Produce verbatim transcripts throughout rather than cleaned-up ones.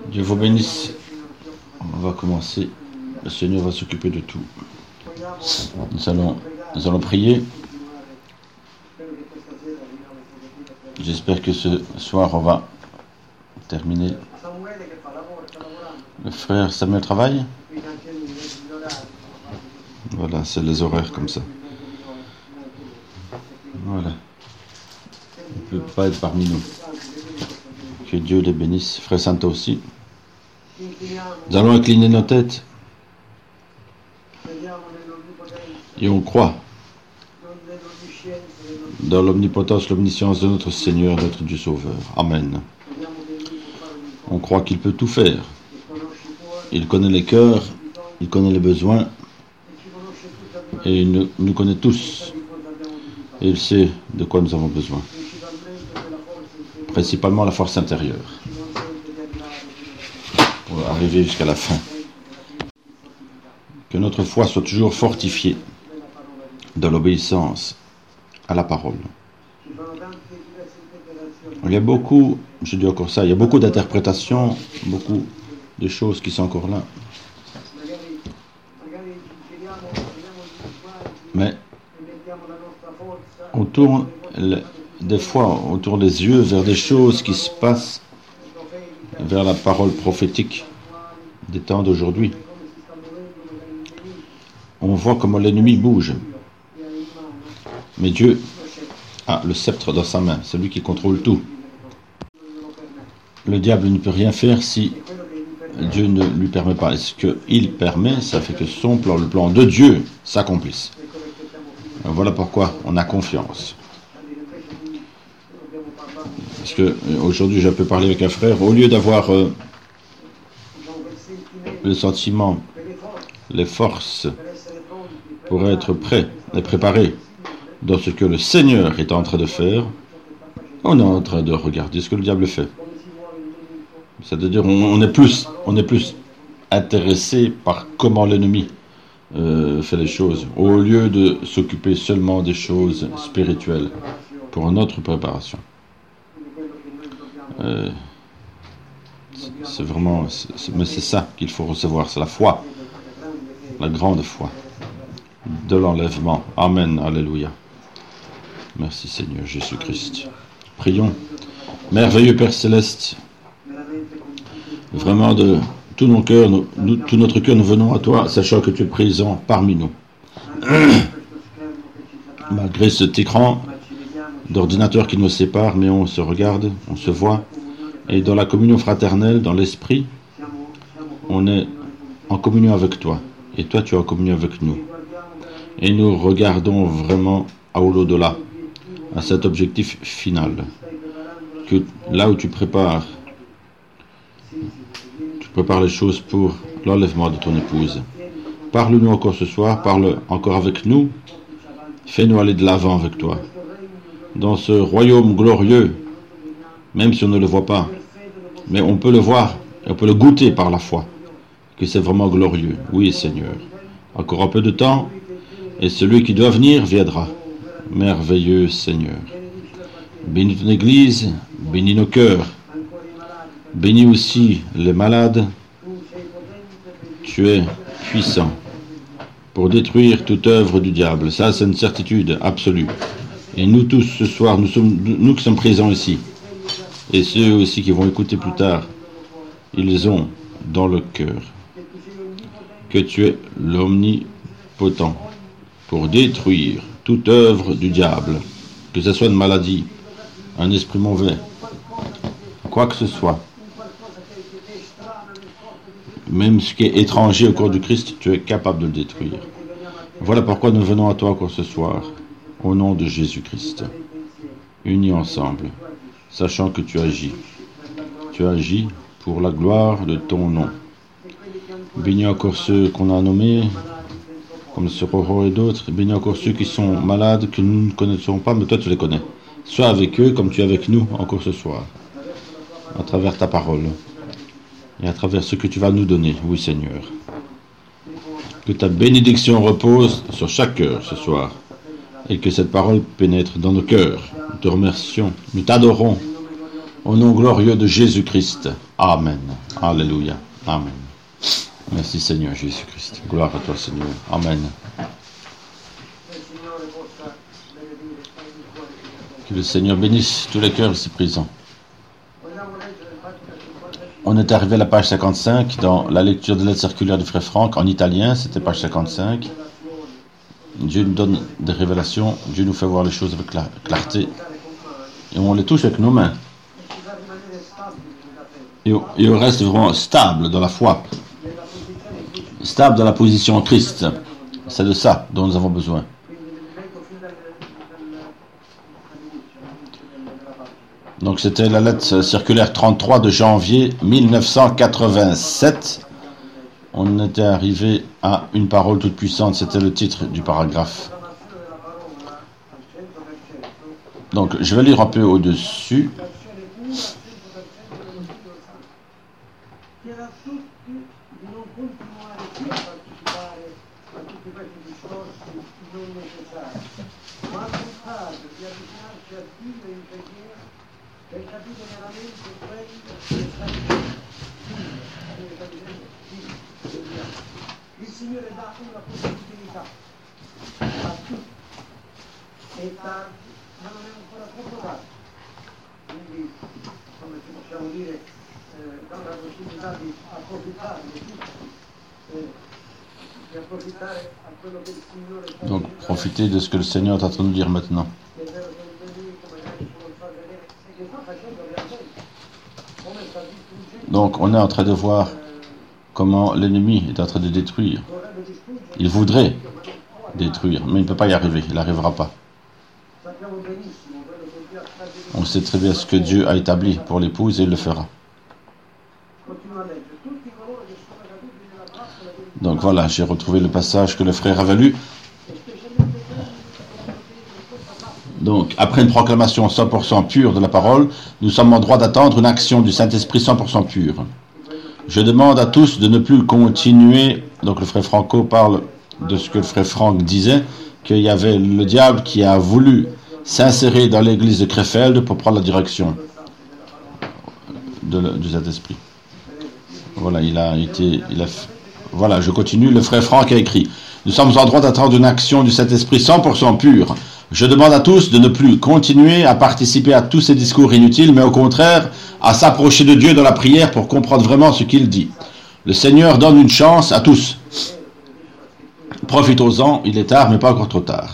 Dieu vous bénisse. On va commencer. Le Seigneur va s'occuper de tout. Nous allons, nous allons prier. J'espère que ce soir, on va terminer. Le frère Samuel travaille. Voilà, c'est les horaires comme ça. Voilà. Il ne peut pas être parmi nous. Que Dieu les bénisse. Frère Santa aussi. Nous allons incliner nos têtes. Et on croit dans l'omnipotence, l'omniscience de notre Seigneur, notre Dieu Sauveur. Amen. On croit qu'il peut tout faire. Il connaît les cœurs, il connaît les besoins, et il nous, nous connaît tous. Et il sait de quoi nous avons besoin. Principalement la force intérieure, pour arriver jusqu'à la fin. Que notre foi soit toujours fortifiée dans l'obéissance à la parole. Il y a beaucoup, je dis encore ça, il y a beaucoup d'interprétations, beaucoup de choses qui sont encore là. Mais on tourne le, des fois, on tourne les yeux vers des choses qui se passent, vers la parole prophétique des temps d'aujourd'hui. On voit comment l'ennemi bouge. Mais Dieu a le sceptre dans sa main, c'est lui qui contrôle tout. Le diable ne peut rien faire si Dieu ne lui permet pas. Et ce qu'il permet, ça fait que son plan, le plan de Dieu, s'accomplisse. Voilà pourquoi on a confiance. Parce que aujourd'hui, je peux parler avec un frère, au lieu d'avoir euh, le sentiment, les forces pour être prêt et préparé dans ce que le Seigneur est en train de faire, on est en train de regarder ce que le diable fait. C'est-à-dire on, on est plus, on est plus intéressé par comment l'ennemi euh, fait les choses, au lieu de s'occuper seulement des choses spirituelles pour notre préparation. Euh, c'est, c'est vraiment, c'est, mais c'est ça qu'il faut recevoir, c'est la foi, la grande foi de l'enlèvement. Amen, alléluia. Merci Seigneur Jésus-Christ. Prions. Merveilleux Père Céleste, vraiment de tout nos cœurs, nous, nous, tout notre cœur, nous venons à toi, sachant que tu es présent parmi nous. Malgré cet écran d'ordinateur qui nous sépare, mais on se regarde, on se voit, et dans la communion fraternelle, dans l'esprit, on est en communion avec toi, et toi tu es en communion avec nous. Et nous regardons vraiment à au-delà, à cet objectif final, que là où tu prépares, tu prépares les choses pour l'enlèvement de ton épouse. Parle-nous encore ce soir, parle encore avec nous, fais-nous aller de l'avant avec toi, dans ce royaume glorieux, même si on ne le voit pas, mais on peut le voir, et on peut le goûter par la foi, que c'est vraiment glorieux. Oui Seigneur, encore un peu de temps, et celui qui doit venir viendra. Merveilleux Seigneur. Bénis ton Église, bénis nos cœurs. Bénis aussi les malades. Tu es puissant pour détruire toute œuvre du diable. Ça, c'est une certitude absolue. Et nous tous, ce soir, nous, sommes, nous qui sommes présents ici, et ceux aussi qui vont écouter plus tard, ils ont dans le cœur que tu es l'omnipotent pour détruire toute œuvre du diable, que ce soit une maladie, un esprit mauvais, quoi que ce soit. Même ce qui est étranger au corps du Christ, tu es capable de le détruire. Voilà pourquoi nous venons à toi encore ce soir, au nom de Jésus-Christ, unis ensemble, sachant que tu agis. Tu agis pour la gloire de ton nom. Bénis encore ceux qu'on a nommés, comme ce Roro et d'autres. Bénis encore ceux qui sont malades, que nous ne connaissons pas, mais toi tu les connais. Sois avec eux comme tu es avec nous encore ce soir, à travers ta parole et à travers ce que tu vas nous donner, oui Seigneur. Que ta bénédiction repose sur chaque cœur ce soir et que cette parole pénètre dans nos cœurs. Nous te remercions, nous t'adorons Au nom glorieux de Jésus-Christ. Amen. Alléluia. Amen. Merci Seigneur Jésus-Christ. Gloire à toi Seigneur. Amen. Que le Seigneur bénisse tous les cœurs ici présents. On est arrivé à la page cinquante-cinq dans la lecture de lettre circulaire du frère Franck en italien. C'était page cinquante-cinq. Dieu nous donne des révélations. Dieu nous fait voir les choses avec clarté. Et on les touche avec nos mains. Et, et on reste vraiment stable dans la foi. Stable dans la position en Christ. C'est de ça dont nous avons besoin. Donc c'était la lettre circulaire trente-trois de janvier mille neuf cent quatre-vingt-sept. On était arrivé à une parole toute puissante, c'était le titre du paragraphe. Donc je vais lire un peu au-dessus. Donc, profitez de ce que le Seigneur est en train de nous dire maintenant. Donc, on est en train de voir comment l'ennemi est en train de détruire. Il voudrait détruire, mais il ne peut pas y arriver, il n'arrivera pas. On sait très bien ce que Dieu a établi pour l'épouse et il le fera. Donc voilà, j'ai retrouvé le passage que le frère avait lu. Donc, après une proclamation cent pour cent pure de la parole, nous sommes en droit d'attendre une action du Saint-Esprit cent pour cent pure. Je demande à tous de ne plus continuer. Donc le frère Franco parle de ce que le frère Franck disait, qu'il y avait le diable qui a voulu s'insérer dans l'église de Krefeld pour prendre la direction de, du Saint-Esprit. Voilà, il a été... Il a, voilà, je continue. Le frère Franck a écrit « Nous sommes en droit d'attendre une action du Saint-Esprit cent pour cent pure. Je demande à tous de ne plus continuer à participer à tous ces discours inutiles, mais au contraire, à s'approcher de Dieu dans la prière pour comprendre vraiment ce qu'il dit. Le Seigneur donne une chance à tous. Profitons-en, il est tard, mais pas encore trop tard. »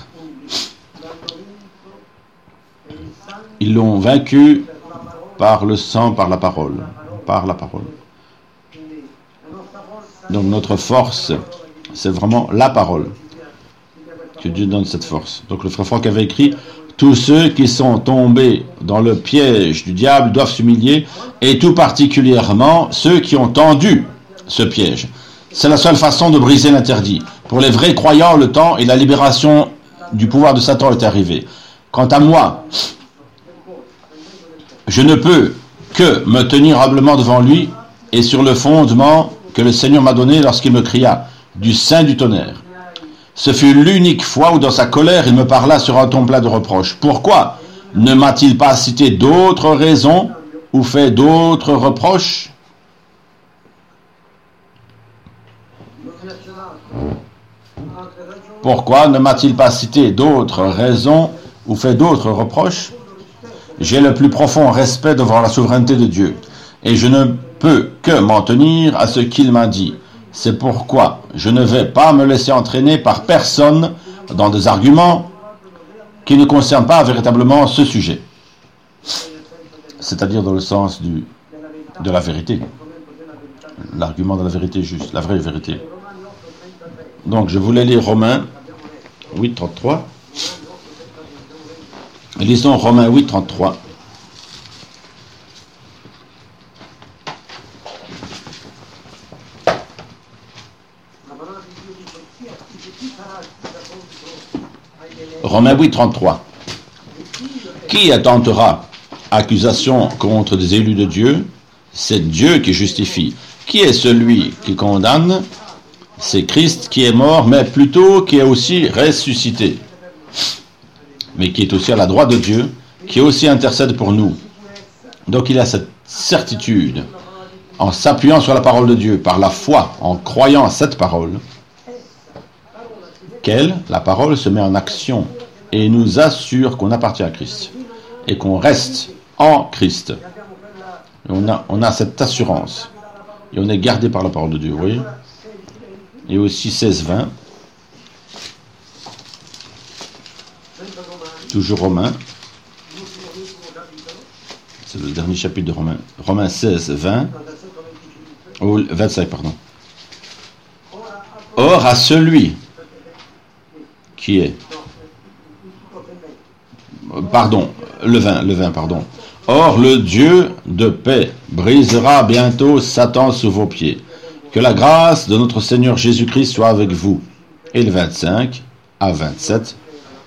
Ils l'ont vaincu par le sang, par la parole. Par la parole. Donc notre force, c'est vraiment la parole. Que Dieu donne cette force. Donc le frère Franck avait écrit « Tous ceux qui sont tombés dans le piège du diable doivent s'humilier, et tout particulièrement ceux qui ont tendu ce piège. C'est la seule façon de briser l'interdit. Pour les vrais croyants, le temps et la libération du pouvoir de Satan est arrivé. Quant à moi, je ne peux que me tenir humblement devant lui et sur le fondement que le Seigneur m'a donné lorsqu'il me cria du sein du tonnerre. Ce fut l'unique fois où dans sa colère il me parla sur un ton plein de reproches. Pourquoi ne m'a-t-il pas cité d'autres raisons ou fait d'autres reproches? Pourquoi ne m'a-t-il pas cité d'autres raisons ou fait d'autres reproches? J'ai le plus profond respect devant la souveraineté de Dieu, et je ne peux que m'en tenir à ce qu'il m'a dit. C'est pourquoi je ne vais pas me laisser entraîner par personne dans des arguments qui ne concernent pas véritablement ce sujet. C'est-à-dire dans le sens du, de la vérité. L'argument de la vérité juste, la vraie vérité. Donc je voulais lire Romains huit, trente-trois. Lisons Romains huit, trente-trois. Romains huit, trente-trois. Qui attentera accusation contre des élus de Dieu? C'est Dieu qui justifie. Qui est celui qui condamne? C'est Christ qui est mort, mais plutôt qui est aussi ressuscité, mais qui est aussi à la droite de Dieu, qui aussi intercède pour nous. Donc il a cette certitude, en s'appuyant sur la parole de Dieu, par la foi, en croyant à cette parole, qu'elle, la parole, se met en action et nous assure qu'on appartient à Christ et qu'on reste en Christ. Et on a, on a cette assurance et on est gardé par la parole de Dieu, vous voyez. Et aussi seize vingt, toujours Romains, c'est le dernier chapitre de Romains, Romains seize vingt, ou vingt-cinq, pardon. Or, à celui qui est, pardon, le vingt, le vingt, pardon. Or, le Dieu de paix brisera bientôt Satan sous vos pieds. Que la grâce de notre Seigneur Jésus-Christ soit avec vous. Et le vingt-cinq à vingt-sept,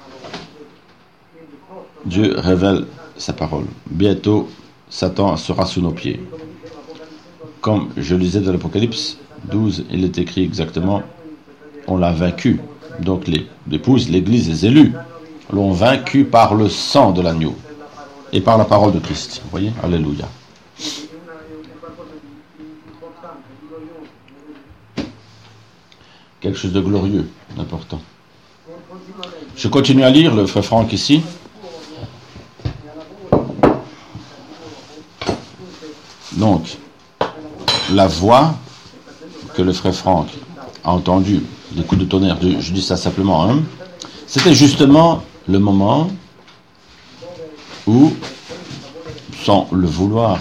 Dieu révèle sa parole. Bientôt, Satan sera sous nos pieds. Comme je lisais dans l'Apocalypse douze, il est écrit exactement, on l'a vaincu. Donc l'épouse, l'Église, les élus l'ont vaincu par le sang de l'agneau et par la parole de Christ. Vous voyez? Alléluia. Quelque chose de glorieux, d'important. Je continue à lire le frère Franck ici. Donc, la voix que le frère Franck a entendue, les coups de tonnerre, je dis ça simplement, hein, c'était justement le moment où, sans le vouloir,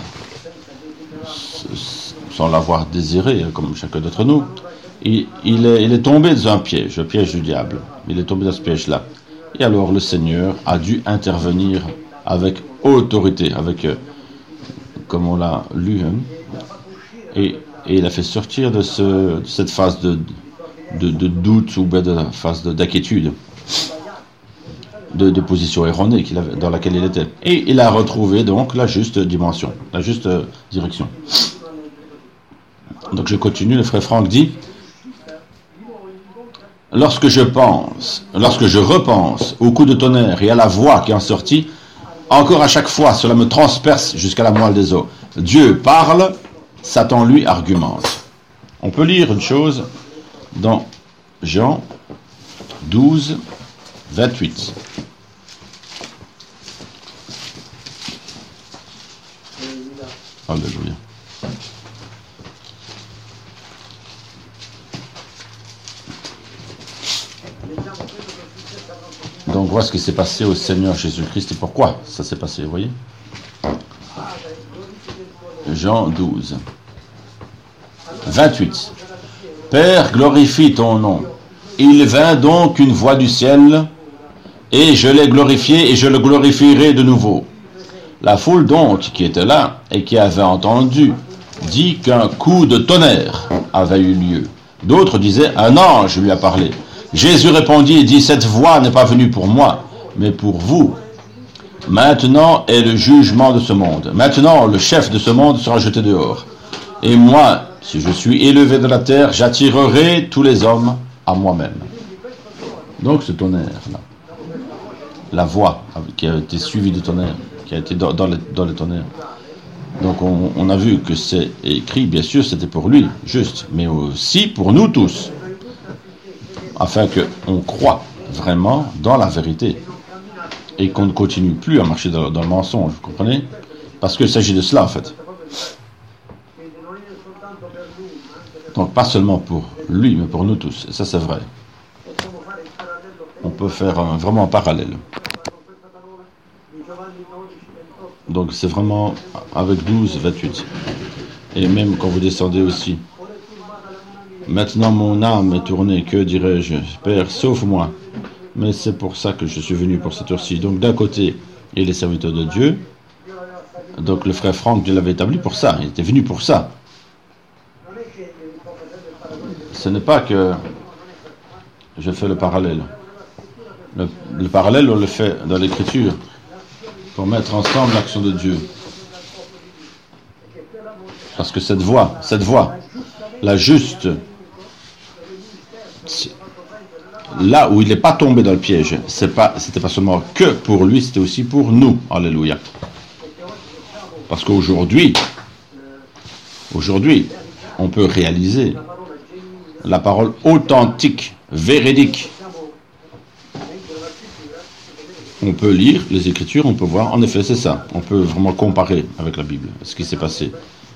sans l'avoir désiré, comme chacun d'entre nous, il, il, est, il est tombé dans un piège, le piège du diable. Il est tombé dans ce piège-là. Et alors le Seigneur a dû intervenir avec autorité, avec, euh, comme on l'a lu, hein, et, et il a fait sortir de, ce, de cette phase de, de, de doute ou de la phase d'inquiétude, de, de position erronée qu'il avait, dans laquelle il était. Et il a retrouvé donc la juste dimension, la juste euh, direction. Donc je continue, le frère Franck dit: Lorsque je pense, lorsque je repense au coup de tonnerre et à la voix qui en sortit, encore à chaque fois, cela me transperce jusqu'à la moelle des os. Dieu parle, Satan lui argumente. On peut lire une chose dans Jean douze, vingt-huit. Alléluia. Donc, voilà ce qui s'est passé au Seigneur Jésus-Christ et pourquoi ça s'est passé, vous voyez. Jean douze, vingt-huit. Père, glorifie ton nom. Il vint donc une voix du ciel, et je l'ai glorifié, et je le glorifierai de nouveau. La foule donc qui était là, et qui avait entendu, dit qu'un coup de tonnerre avait eu lieu. D'autres disaient, un ange lui a parlé. Jésus répondit et dit, cette voix n'est pas venue pour moi, mais pour vous. Maintenant est le jugement de ce monde. Maintenant, le chef de ce monde sera jeté dehors. Et moi, si je suis élevé de la terre, j'attirerai tous les hommes à moi-même. Donc ce tonnerre-là, la voix qui a été suivie du tonnerre, qui a été dans, dans, le, dans le tonnerre. Donc on, on a vu que c'est écrit, bien sûr, c'était pour lui, juste, mais aussi pour nous tous, afin qu'on croie vraiment dans la vérité et qu'on ne continue plus à marcher dans, dans le mensonge, vous comprenez? Parce qu'il s'agit de cela, en fait. Donc pas seulement pour lui, mais pour nous tous, et ça c'est vrai. On peut faire un, vraiment un parallèle. Donc c'est vraiment avec douze, vingt-huit. Et même quand vous descendez aussi. Maintenant mon âme est tournée, que dirais-je? Père, sauve-moi. Mais c'est pour ça que je suis venu pour cette heure-ci. Donc d'un côté, il est les serviteurs de Dieu. Donc le frère Franck, Dieu l'avait établi pour ça. Il était venu pour ça. Ce n'est pas que je fais le parallèle. Le, le parallèle, on le fait dans l'Écriture pour mettre ensemble l'action de Dieu. Parce que cette voix, cette voix, la juste, là où il n'est pas tombé dans le piège, c'est pas, c'était pas seulement que pour lui, c'était aussi pour nous. Alléluia. Parce qu'aujourd'hui, aujourd'hui, on peut réaliser la parole authentique, véridique. On peut lire les Écritures, on peut voir, en effet, c'est ça. On peut vraiment comparer avec la Bible, ce qui s'est passé.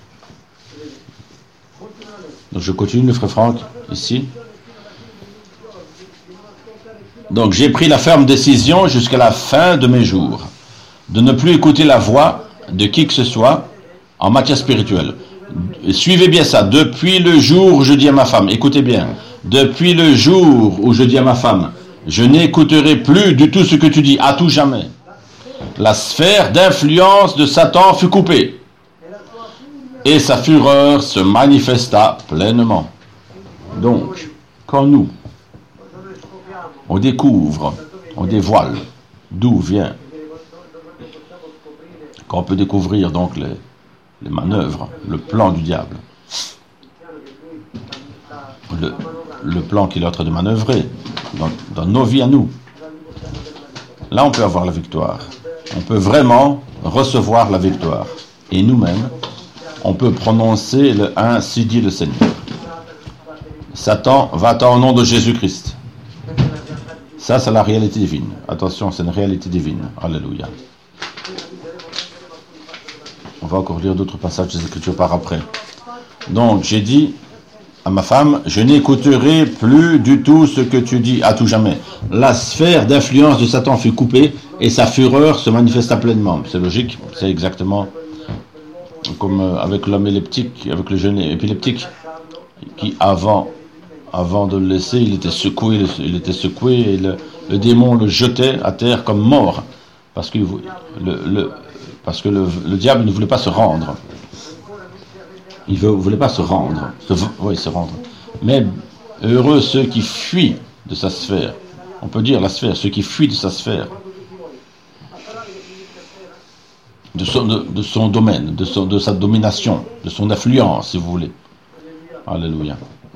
Donc je continue, le frère Franck, ici. Donc j'ai pris la ferme décision jusqu'à la fin de mes jours de ne plus écouter la voix de qui que ce soit en matière spirituelle. Suivez bien ça. Depuis le jour où je dis à ma femme, écoutez bien, depuis le jour où je dis à ma femme, je n'écouterai plus du tout ce que tu dis, à tout jamais. La sphère d'influence de Satan fut coupée et sa fureur se manifesta pleinement. Donc, quand nous, on découvre, on dévoile d'où vient, quand on peut découvrir donc les, les manœuvres, le plan du diable, le, le plan qu'il est en train de manœuvrer dans, dans nos vies à nous, là on peut avoir la victoire. On peut vraiment recevoir la victoire. Et nous-mêmes, on peut prononcer le ainsi dit le Seigneur. Satan, va-t'en au nom de Jésus-Christ. Ça, c'est la réalité divine. Attention, c'est une réalité divine. Alléluia. On va encore lire d'autres passages des Écritures par après. Donc, j'ai dit à ma femme, je n'écouterai plus du tout ce que tu dis à tout jamais. La sphère d'influence de Satan fut coupée et sa fureur se manifesta pleinement. C'est logique, c'est exactement comme avec l'homme épileptique, avec le jeune épileptique, qui avant, avant de le laisser, il était secoué, il était secoué et le, le démon le jetait à terre comme mort, parce que, le, le, parce que le, le diable ne voulait pas se rendre. Il ne voulait pas se rendre. Se, oui, se rendre. Mais heureux ceux qui fuient de sa sphère. On peut dire la sphère, ceux qui fuient de sa sphère. De son, de, de son domaine, de, son, de sa domination, de son influence, si vous voulez. Alléluia.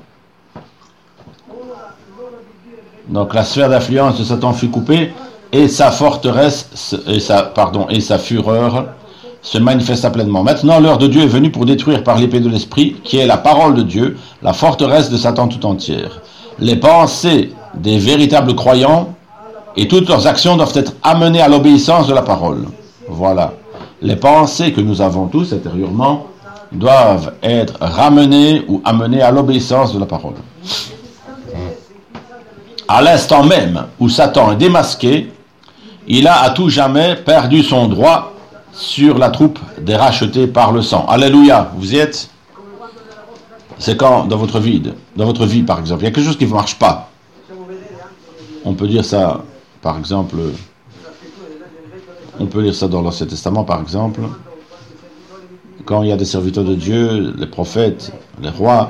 Donc la sphère d'influence de Satan fut coupée et sa forteresse, et sa, pardon, et sa fureur se manifesta pleinement. Maintenant, l'heure de Dieu est venue pour détruire par l'épée de l'Esprit, qui est la parole de Dieu, la forteresse de Satan tout entière. Les pensées des véritables croyants et toutes leurs actions doivent être amenées à l'obéissance de la parole. Voilà. Les pensées que nous avons tous intérieurement doivent être ramenées ou amenées à l'obéissance de la parole. À l'instant même où Satan est démasqué, il a à tout jamais perdu son droit sur la troupe des rachetés par le sang. Alléluia, vous y êtes? C'est quand dans votre vie, dans votre vie par exemple, il y a quelque chose qui ne marche pas. On peut dire ça, par exemple, on peut lire ça dans l'Ancien Testament par exemple, quand il y a des serviteurs de Dieu, les prophètes, les rois,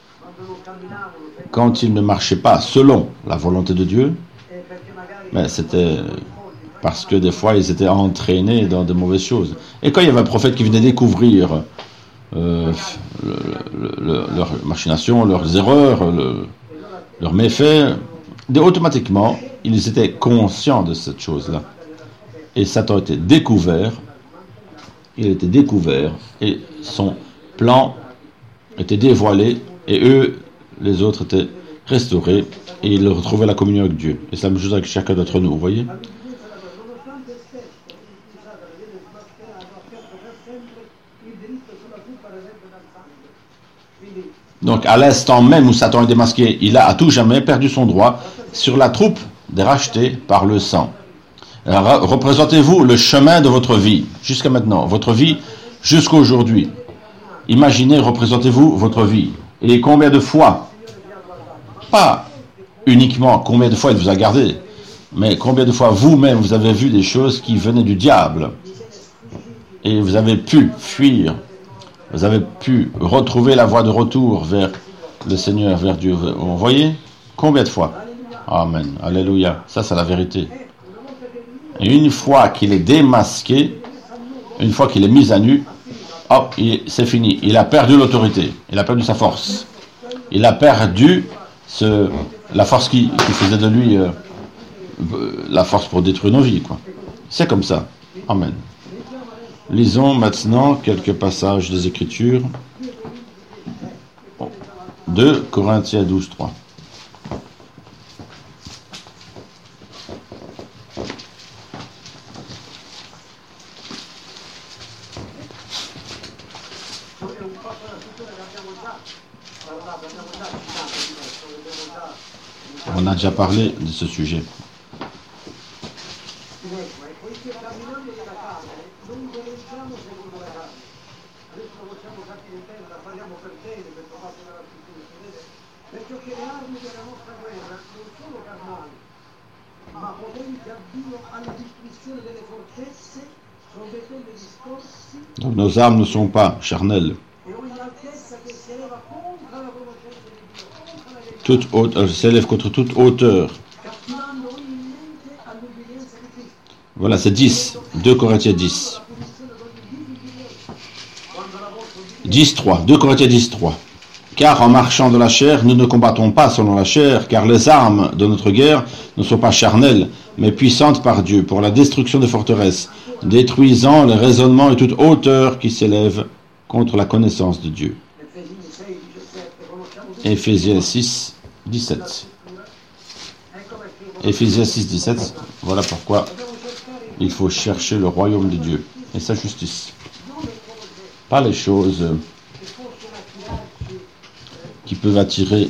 quand ils ne marchaient pas selon la volonté de Dieu, mais c'était parce que des fois ils étaient entraînés dans de mauvaises choses. Et quand il y avait un prophète qui venait découvrir euh, le, le, le, leurs machinations, leurs erreurs, le, leurs méfaits, automatiquement ils étaient conscients de cette chose-là. Et Satan était découvert, il était découvert, et son plan était dévoilé, et eux, les autres, étaient restaurés, et ils retrouvaient la communion avec Dieu. Et c'est la même chose avec chacun d'entre nous, vous voyez? Donc, à l'instant même où Satan est démasqué, il a à tout jamais perdu son droit sur la troupe des rachetés par le sang. Alors, représentez-vous le chemin de votre vie, jusqu'à maintenant, votre vie jusqu'à aujourd'hui. Imaginez, représentez-vous votre vie. Et combien de fois, pas uniquement combien de fois il vous a gardé, mais combien de fois vous-même vous avez vu des choses qui venaient du diable. Et vous avez pu fuir, vous avez pu retrouver la voie de retour vers le Seigneur, vers Dieu. Vous voyez? Combien de fois? Amen. Alléluia. Ça, c'est la vérité. Et une fois qu'il est démasqué, une fois qu'il est mis à nu, hop, c'est fini. Il a perdu l'autorité. Il a perdu sa force. Il a perdu ce, la force qui, qui faisait de lui euh, la force pour détruire nos vies, quoi. C'est comme ça. Amen. Lisons maintenant quelques passages des Écritures. deux Corinthiens douze, trois. On a déjà parlé de ce sujet. Donc nos armes ne sont pas charnelles. Toute haute, elle s'élève contre toute hauteur. Voilà, c'est dix. deux Corinthiens dix. dix, trois. deux Corinthiens dix, trois. Car en marchant de la chair, nous ne combattons pas selon la chair, car les armes de notre guerre ne sont pas charnelles, mais puissantes par Dieu, pour la destruction des forteresses, détruisant les raisonnements et toute hauteur qui s'élève contre la connaissance de Dieu. Éphésiens six, dix-sept. Éphésiens six, dix-sept. Voilà pourquoi il faut chercher le royaume de Dieu et sa justice. Pas les choses qui peuvent attirer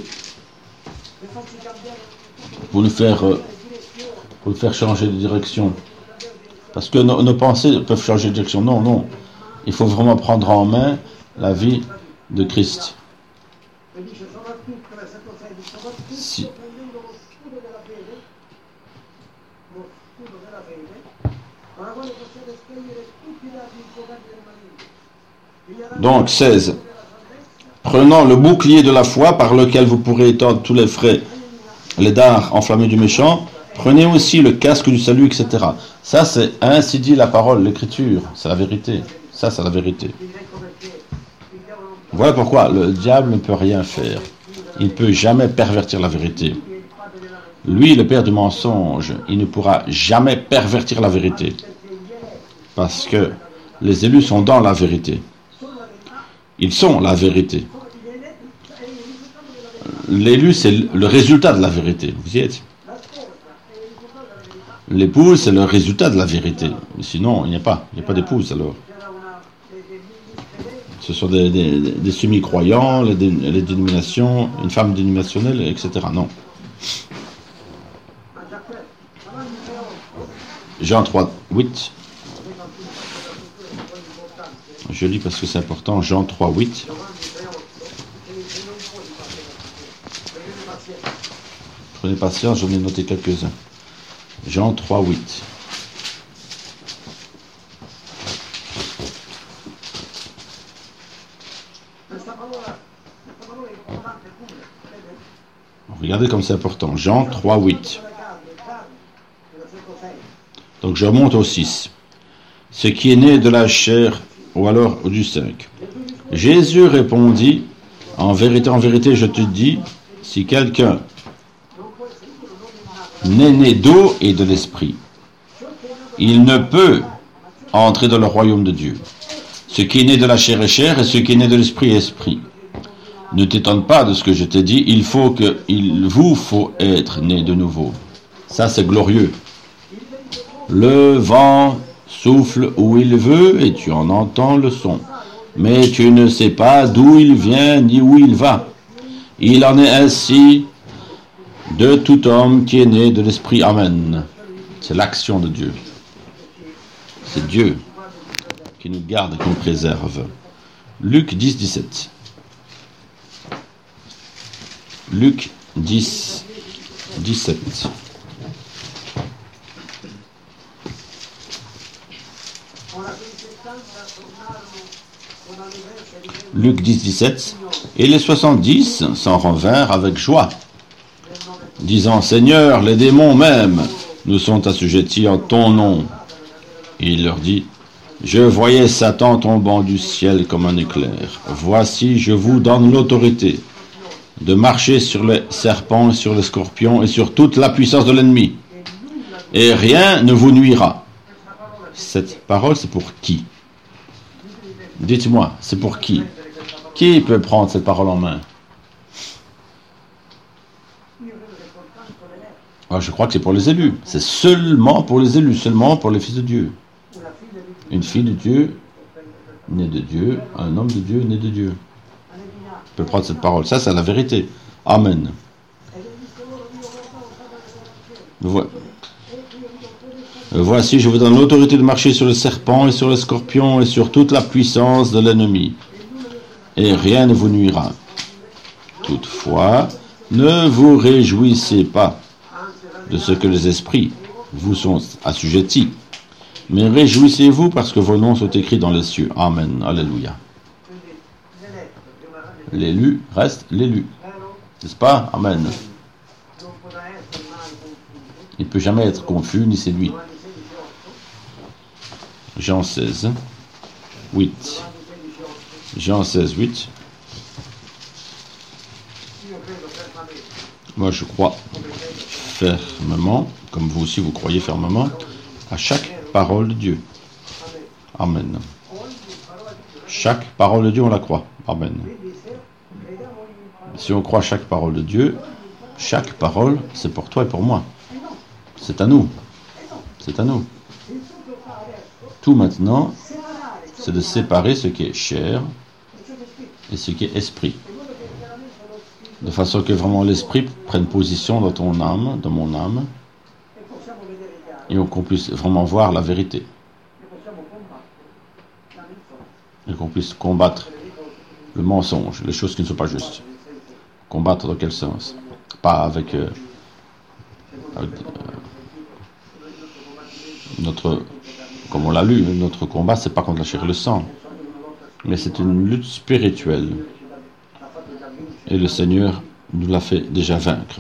pour nous faire, pour nous faire changer de direction. Parce que nos, nos pensées peuvent changer de direction. Non, non. Il faut vraiment prendre en main la vie de Christ. Si. Donc, seize. Prenant le bouclier de la foi par lequel vous pourrez étendre tous les frais, les dards enflammés du méchant, prenez aussi le casque du salut, et cetera. Ça, c'est ainsi dit la parole, l'écriture, c'est la vérité. Ça, c'est la vérité. Voilà pourquoi le diable ne peut rien faire. Il ne peut jamais pervertir la vérité. Lui, le père du mensonge, il ne pourra jamais pervertir la vérité. Parce que les élus sont dans la vérité. Ils sont la vérité. L'élu, c'est le résultat de la vérité. Vous y êtes. L'épouse, c'est le résultat de la vérité. Mais sinon, il n'y a pas. Il n'y a pas d'épouse, alors. Ce sont des, des, des semi-croyants, les, les dénominations, une femme dénominationnelle, et cetera. Non. Jean trois, huit. Je lis parce que c'est important. Jean trois, huit. Prenez patience, j'en ai noté quelques-uns. Jean trois, huit. Regardez comme c'est important. Jean trois, huit. Donc je remonte au six. Ce qui est né de la chair, ou alors du cinq. Jésus répondit, en vérité, en vérité, je te dis, si quelqu'un n'est né d'eau et de l'esprit, il ne peut entrer dans le royaume de Dieu. Ce qui est né de la chair est chair, et ce qui est né de l'esprit est esprit. Ne t'étonne pas de ce que je t'ai dit, il faut que, il vous faut être né de nouveau. Ça, c'est glorieux. Le vent souffle où il veut, et tu en entends le son. Mais tu ne sais pas d'où il vient, ni où il va. Il en est ainsi de tout homme qui est né de l'esprit. Amen. C'est l'action de Dieu. C'est Dieu qui nous garde et qui nous préserve. Luc dix, dix-sept. Luc dix, dix-sept. Luc dix, dix-sept. Et les soixante-dix s'en revinrent avec joie, disant, Seigneur, les démons même nous sont assujettis en ton nom. Et il leur dit, je voyais Satan tombant du ciel comme un éclair. Voici, je vous donne l'autorité de marcher sur les serpents et sur les scorpions et sur toute la puissance de l'ennemi. Et rien ne vous nuira. Cette parole, c'est pour qui? Dites-moi, c'est pour qui? Qui peut prendre cette parole en main? Alors, je crois que c'est pour les élus. C'est seulement pour les élus, seulement pour les fils de Dieu. Une fille de Dieu, née de Dieu, un homme de Dieu, né de Dieu. Peut prendre cette parole. Ça, c'est la vérité. Amen. Voici, je vous donne l'autorité de marcher sur le serpent et sur le scorpion et sur toute la puissance de l'ennemi. Et rien ne vous nuira. Toutefois, ne vous réjouissez pas de ce que les esprits vous sont assujettis, mais réjouissez-vous parce que vos noms sont écrits dans les cieux. Amen. Alléluia. L'élu reste l'élu. N'est-ce pas? Amen. Il ne peut jamais être confus ni séduit. Jean seize, huit. Jean seize, huit. Moi, je crois fermement, comme vous aussi vous croyez fermement, à chaque parole de Dieu. Amen. Chaque parole de Dieu, on la croit. Amen. Si on croit à chaque parole de Dieu, chaque parole, c'est pour toi et pour moi. C'est à nous. C'est à nous. Tout maintenant, c'est de séparer ce qui est chair et ce qui est esprit. De façon que vraiment l'esprit prenne position dans ton âme, dans mon âme, et qu'on puisse vraiment voir la vérité. Et qu'on puisse combattre le mensonge, les choses qui ne sont pas justes. Combattre dans quel sens? Pas avec, euh, avec euh, notre, comme on l'a lu, notre combat, c'est pas contre la chair et le sang, mais c'est une lutte spirituelle. Et le Seigneur nous l'a fait déjà vaincre.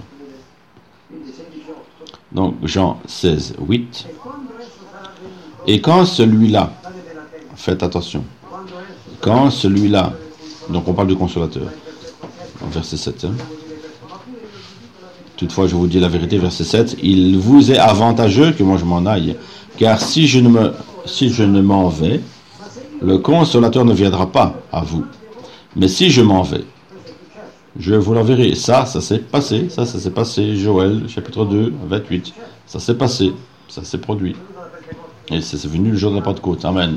Donc Jean seize, huit. Et quand celui-là, faites attention, quand celui-là, donc on parle du consolateur, verset sept. Hein. Toutefois, je vous dis la vérité, verset sept, il vous est avantageux que moi je m'en aille, car si je ne me, si je ne m'en vais, le consolateur ne viendra pas à vous. Mais si je m'en vais, je vous l'enverrai. Ça, ça s'est passé. Ça, ça s'est passé. Joël, chapitre deux, vingt-huit. Ça s'est passé. Ça s'est produit. Et c'est venu le jour de la Pentecôte. Amen.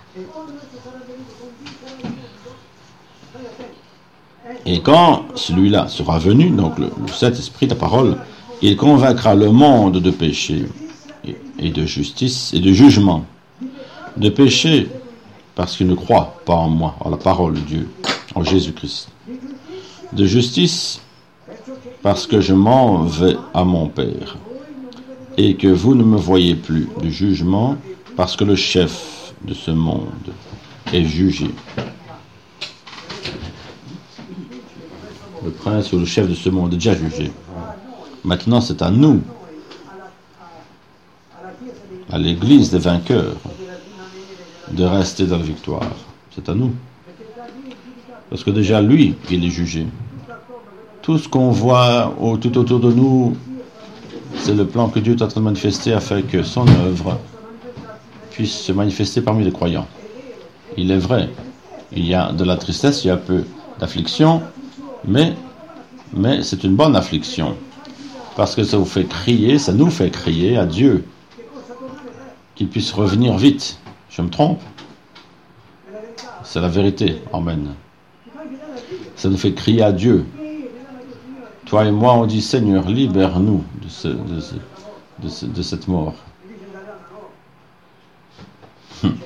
Et quand celui-là sera venu, donc le, le Saint-Esprit, la parole, il convaincra le monde de péché et, et de justice et de jugement. De péché parce qu'il ne croit pas en moi, en la parole de Dieu, en Jésus-Christ. De justice, parce que je m'en vais à mon Père, et que vous ne me voyez plus. De jugement, parce que le chef de ce monde est jugé. Le prince ou le chef de ce monde est déjà jugé. Maintenant, c'est à nous, à l'Église des vainqueurs, de rester dans la victoire. C'est à nous. Parce que déjà, lui, il est jugé. Tout ce qu'on voit au, tout autour de nous, c'est le plan que Dieu est en train de manifester afin que son œuvre puisse se manifester parmi les croyants. Il est vrai, il y a de la tristesse, il y a un peu d'affliction, mais, mais c'est une bonne affliction. Parce que ça vous fait crier, ça nous fait crier à Dieu, qu'il puisse revenir vite. Je me trompe? C'est la vérité. Amen. Ça nous fait crier à Dieu. Toi et moi, on dit, Seigneur, libère-nous de, ce, de, ce, de, ce, de cette mort. Hum.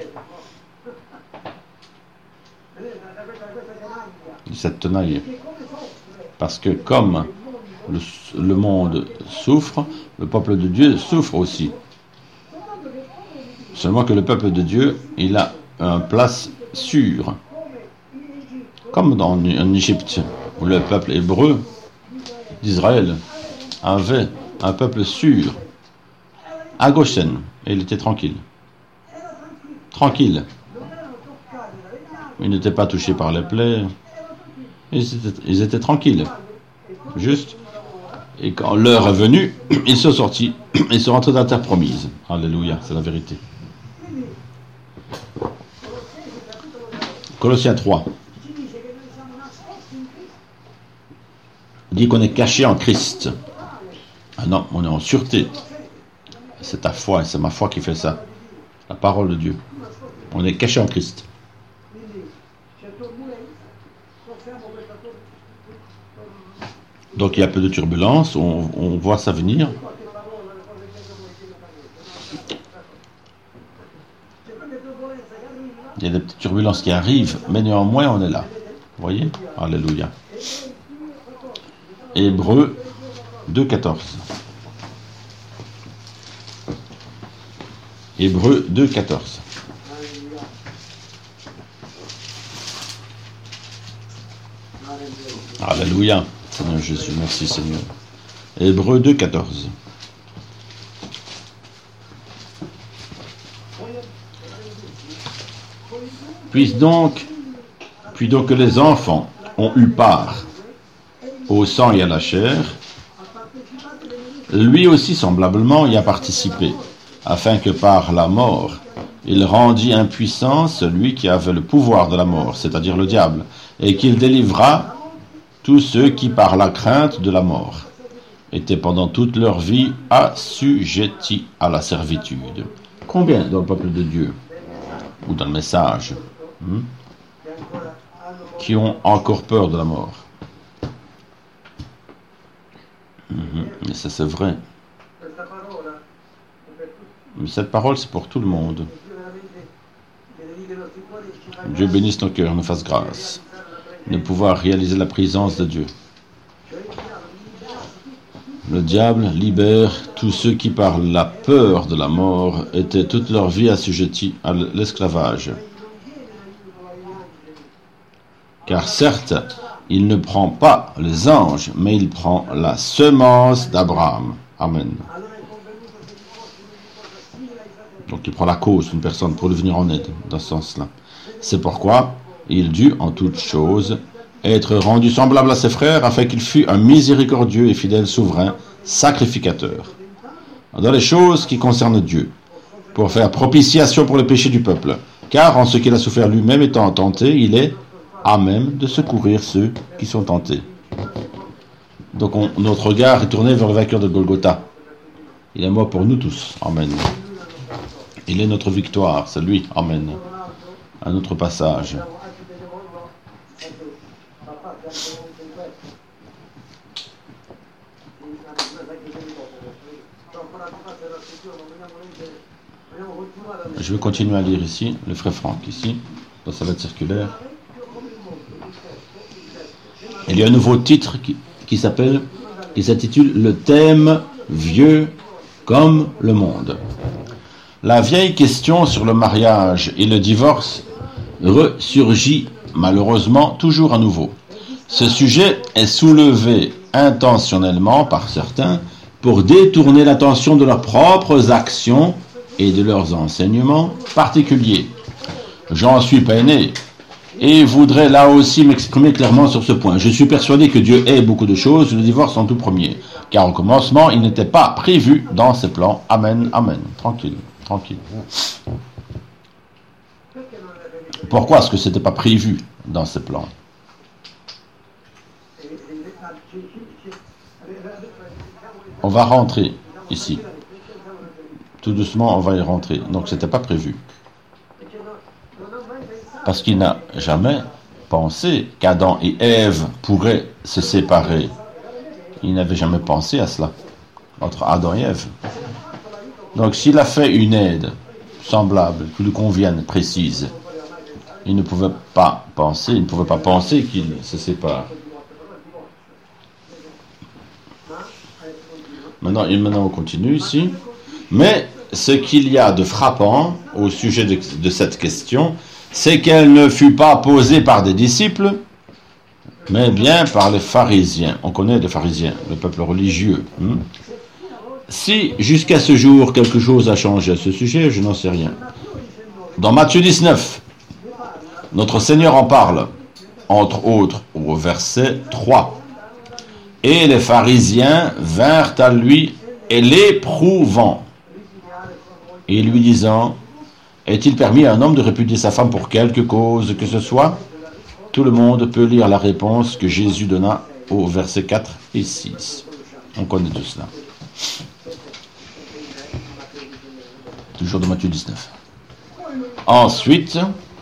De cette tenaille. Parce que comme le, le monde souffre, le peuple de Dieu souffre aussi. Seulement que le peuple de Dieu, il a une place sûre. Comme dans, en Égypte, où le peuple hébreu d'Israël avait un peuple sûr, à Goshen, et il était tranquille. Tranquille. Ils n'étaient pas touchés par les plaies. Ils étaient, ils étaient tranquilles. Juste. Et quand l'heure est venue, ils sont sortis. Ils sont rentrés dans la terre promise. Alléluia, c'est la vérité. Colossiens trois. Il dit qu'on est caché en Christ. Ah non, on est en sûreté. C'est ta foi, c'est ma foi qui fait ça. La parole de Dieu. On est caché en Christ. Donc il y a peu de turbulence, on, on voit ça venir. Il y a des petites turbulences qui arrivent, mais néanmoins on est là. Vous voyez? Alléluia. Hébreux deux quatorze. Hébreux deux quatorze. Alléluia. Seigneur Jésus, merci Seigneur. Hébreux deux quatorze. Puis donc, puis donc que les enfants ont eu part au sang et à la chair, lui aussi semblablement y a participé, afin que par la mort, il rendit impuissant celui qui avait le pouvoir de la mort, c'est-à-dire le diable, et qu'il délivra tous ceux qui, par la crainte de la mort, étaient pendant toute leur vie assujettis à la servitude. Combien dans le peuple de Dieu, ou dans le message, hmm, qui ont encore peur de la mort? Mm-hmm. Et ça c'est vrai. Mais cette parole c'est pour tout le monde. Dieu bénisse nos cœurs, nous fasse grâce de pouvoir réaliser la présence de Dieu. Le diable libère tous ceux qui par la peur de la mort étaient toute leur vie assujettis à l'esclavage. Car certes, il ne prend pas les anges, mais il prend la semence d'Abraham. Amen. Donc il prend la cause d'une personne pour lui venir en aide, dans ce sens-là. C'est pourquoi il dut en toutes choses être rendu semblable à ses frères, afin qu'il fût un miséricordieux et fidèle souverain, sacrificateur, dans les choses qui concernent Dieu, pour faire propitiation pour les péchés du peuple. Car en ce qu'il a souffert lui-même étant tenté, il est à même de secourir ceux qui sont tentés. Donc on, notre regard est tourné vers le vainqueur de Golgotha. Il est mort pour nous tous. Amen. Il est notre victoire, c'est lui. Amen. Un autre passage. Je vais continuer à lire ici, le frère Franck ici, dans sa lettre circulaire. Il y a un nouveau titre qui, qui s'appelle, qui s'intitule « Le thème vieux comme le monde ». La vieille question sur le mariage et le divorce ressurgit malheureusement toujours à nouveau. Ce sujet est soulevé intentionnellement par certains pour détourner l'attention de leurs propres actions et de leurs enseignements particuliers. J'en suis peiné et voudrais là aussi m'exprimer clairement sur ce point. Je suis persuadé que Dieu hait beaucoup de choses, le divorce en tout premier, car au commencement, il n'était pas prévu dans ses plans. Amen, amen. Tranquille, tranquille. Pourquoi est-ce que ce n'était pas prévu dans ses plans? On va rentrer ici. Tout doucement, on va y rentrer. Donc, ce n'était pas prévu. Parce qu'il n'a jamais pensé qu'Adam et Ève pourraient se séparer. Il n'avait jamais pensé à cela, entre Adam et Ève. Donc, s'il a fait une aide semblable, qui lui convienne, précise, il ne pouvait pas penser, il ne pouvait pas penser qu'ils se séparent. Maintenant, maintenant, on continue ici. Mais ce qu'il y a de frappant au sujet de, de cette question, c'est qu'elle ne fut pas posée par des disciples, mais bien par les pharisiens. On connaît les pharisiens, le peuple religieux. Hein? Si, jusqu'à ce jour, quelque chose a changé à ce sujet, je n'en sais rien. Dans Matthieu dix-neuf, notre Seigneur en parle, entre autres, au verset trois. Et les pharisiens vinrent à lui et l'éprouvant, et lui disant, Est-il permis à un homme de répudier sa femme pour quelque cause que ce soit? Tout le monde peut lire la réponse que Jésus donna au verset quatre et six. On connaît tout cela. Toujours de Matthieu dix-neuf. Ensuite,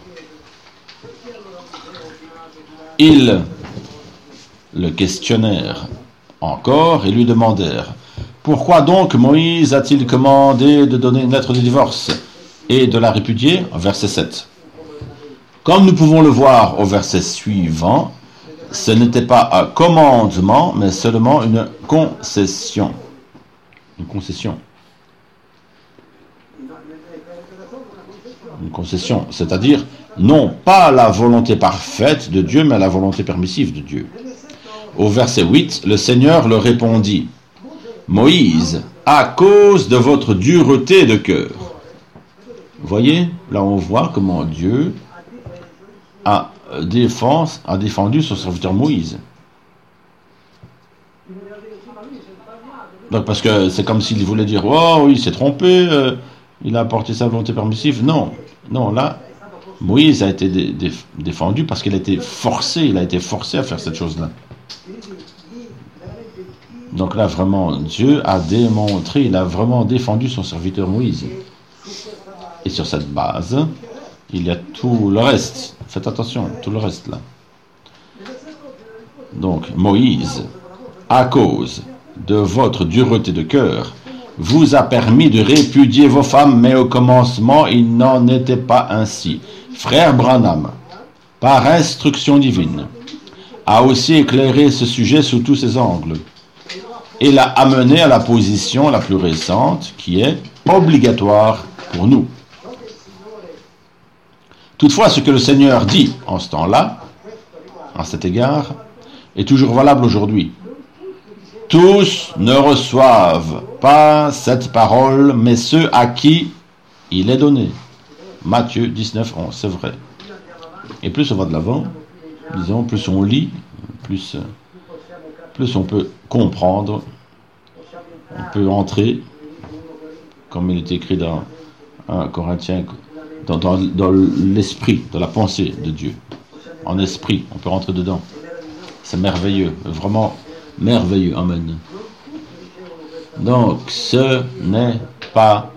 ils le questionnèrent encore et lui demandèrent: pourquoi donc Moïse a-t-il commandé de donner une lettre de divorce et de la répudier? Verset sept. Comme nous pouvons le voir au verset suivant, ce n'était pas un commandement, mais seulement une concession. Une concession. Une concession, c'est-à-dire non pas la volonté parfaite de Dieu, mais la volonté permissive de Dieu. Au verset huit, le Seigneur leur répondit: Moïse, à cause de votre dureté de cœur. Vous voyez, là on voit comment Dieu a, défense, a défendu son serviteur Moïse. Donc parce que c'est comme s'il voulait dire: oh, il s'est trompé, euh, il a apporté sa volonté permissive. Non, non, là, Moïse a été dé- dé- défendu parce qu'il a été forcé, il a été forcé à faire cette chose-là. Donc là, vraiment, Dieu a démontré, il a vraiment défendu son serviteur Moïse. Et sur cette base, il y a tout le reste. Faites attention, tout le reste là. Donc, Moïse, à cause de votre dureté de cœur, vous a permis de répudier vos femmes, mais au commencement, il n'en était pas ainsi. Frère Branham, par instruction divine, a aussi éclairé ce sujet sous tous ses angles et l'a amené à la position la plus récente, qui est obligatoire pour nous. Toutefois, ce que le Seigneur dit en ce temps-là, à cet égard, est toujours valable aujourd'hui. Tous ne reçoivent pas cette parole, mais ceux à qui il est donné. Matthieu dix-neuf, onze, c'est vrai. Et plus on va de l'avant, disons, plus on lit, plus, plus on peut comprendre, on peut entrer, comme il est écrit dans un Corinthiens, dans, dans, dans l'esprit, dans la pensée de Dieu. En esprit, on peut rentrer dedans. C'est merveilleux, vraiment merveilleux. Amen. Donc, ce n'est pas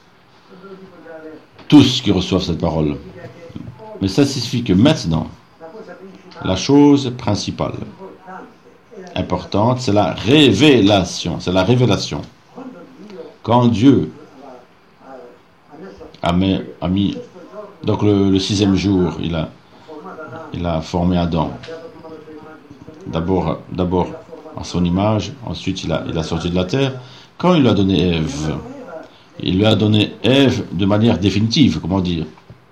tous qui reçoivent cette parole. Mais ça signifie que maintenant, la chose principale, importante, c'est la révélation. C'est la révélation. Quand Dieu a mis, a mis donc le, le sixième jour, il a, il a formé Adam. D'abord, d'abord à son image, ensuite il a, il a sorti de la terre. Quand il lui a donné Ève, il lui a donné Ève de manière définitive, comment dire.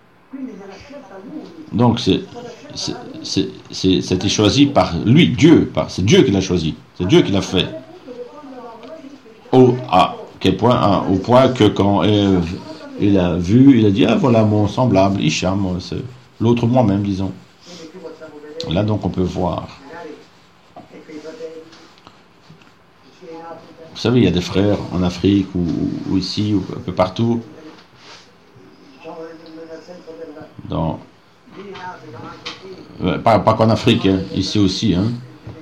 Donc c'est, c'est, c'est, c'est, c'était choisi par lui, Dieu, par, c'est Dieu qui l'a choisi, c'est Dieu qui l'a fait. Au, à quel point, hein, au point que quand Ève, il a vu, il a dit: ah voilà mon semblable, Hicham, c'est l'autre moi-même, disons. Là donc on peut voir. Vous savez, il y a des frères en Afrique ou, ou ici, ou un peu partout. Dans, euh, pas, pas qu'en Afrique, hein, ici aussi. Hein.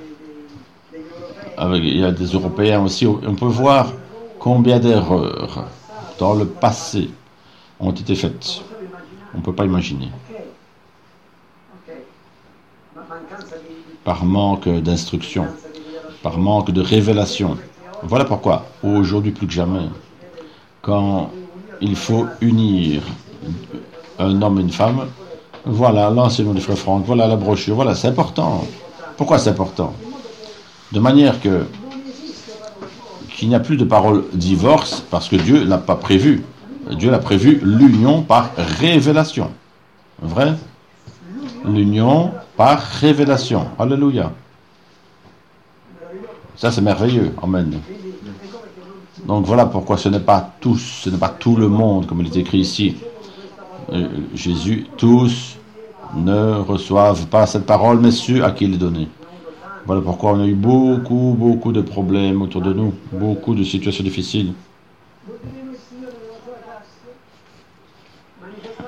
Avec, il y a des Européens aussi. On peut voir combien d'erreurs dans le passé ont été faites. On ne peut pas imaginer. Par manque d'instruction, par manque de révélation. Voilà pourquoi, aujourd'hui plus que jamais, quand il faut unir un homme et une femme, voilà l'enseignement du frère Franck, voilà la brochure, voilà, c'est important. Pourquoi c'est important? De manière que qu'il n'y a plus de parole divorce, parce que Dieu l'a pas prévu. Dieu l'a prévu l'union par révélation. Vrai? L'union par révélation. Alléluia. Ça, c'est merveilleux. Amen. Donc voilà pourquoi ce n'est pas tous, ce n'est pas tout le monde, comme il est écrit ici. Euh, Jésus, tous ne reçoivent pas cette parole, mais ceux à qui il est donné. Voilà pourquoi on a eu beaucoup, beaucoup de problèmes autour de nous, beaucoup de situations difficiles.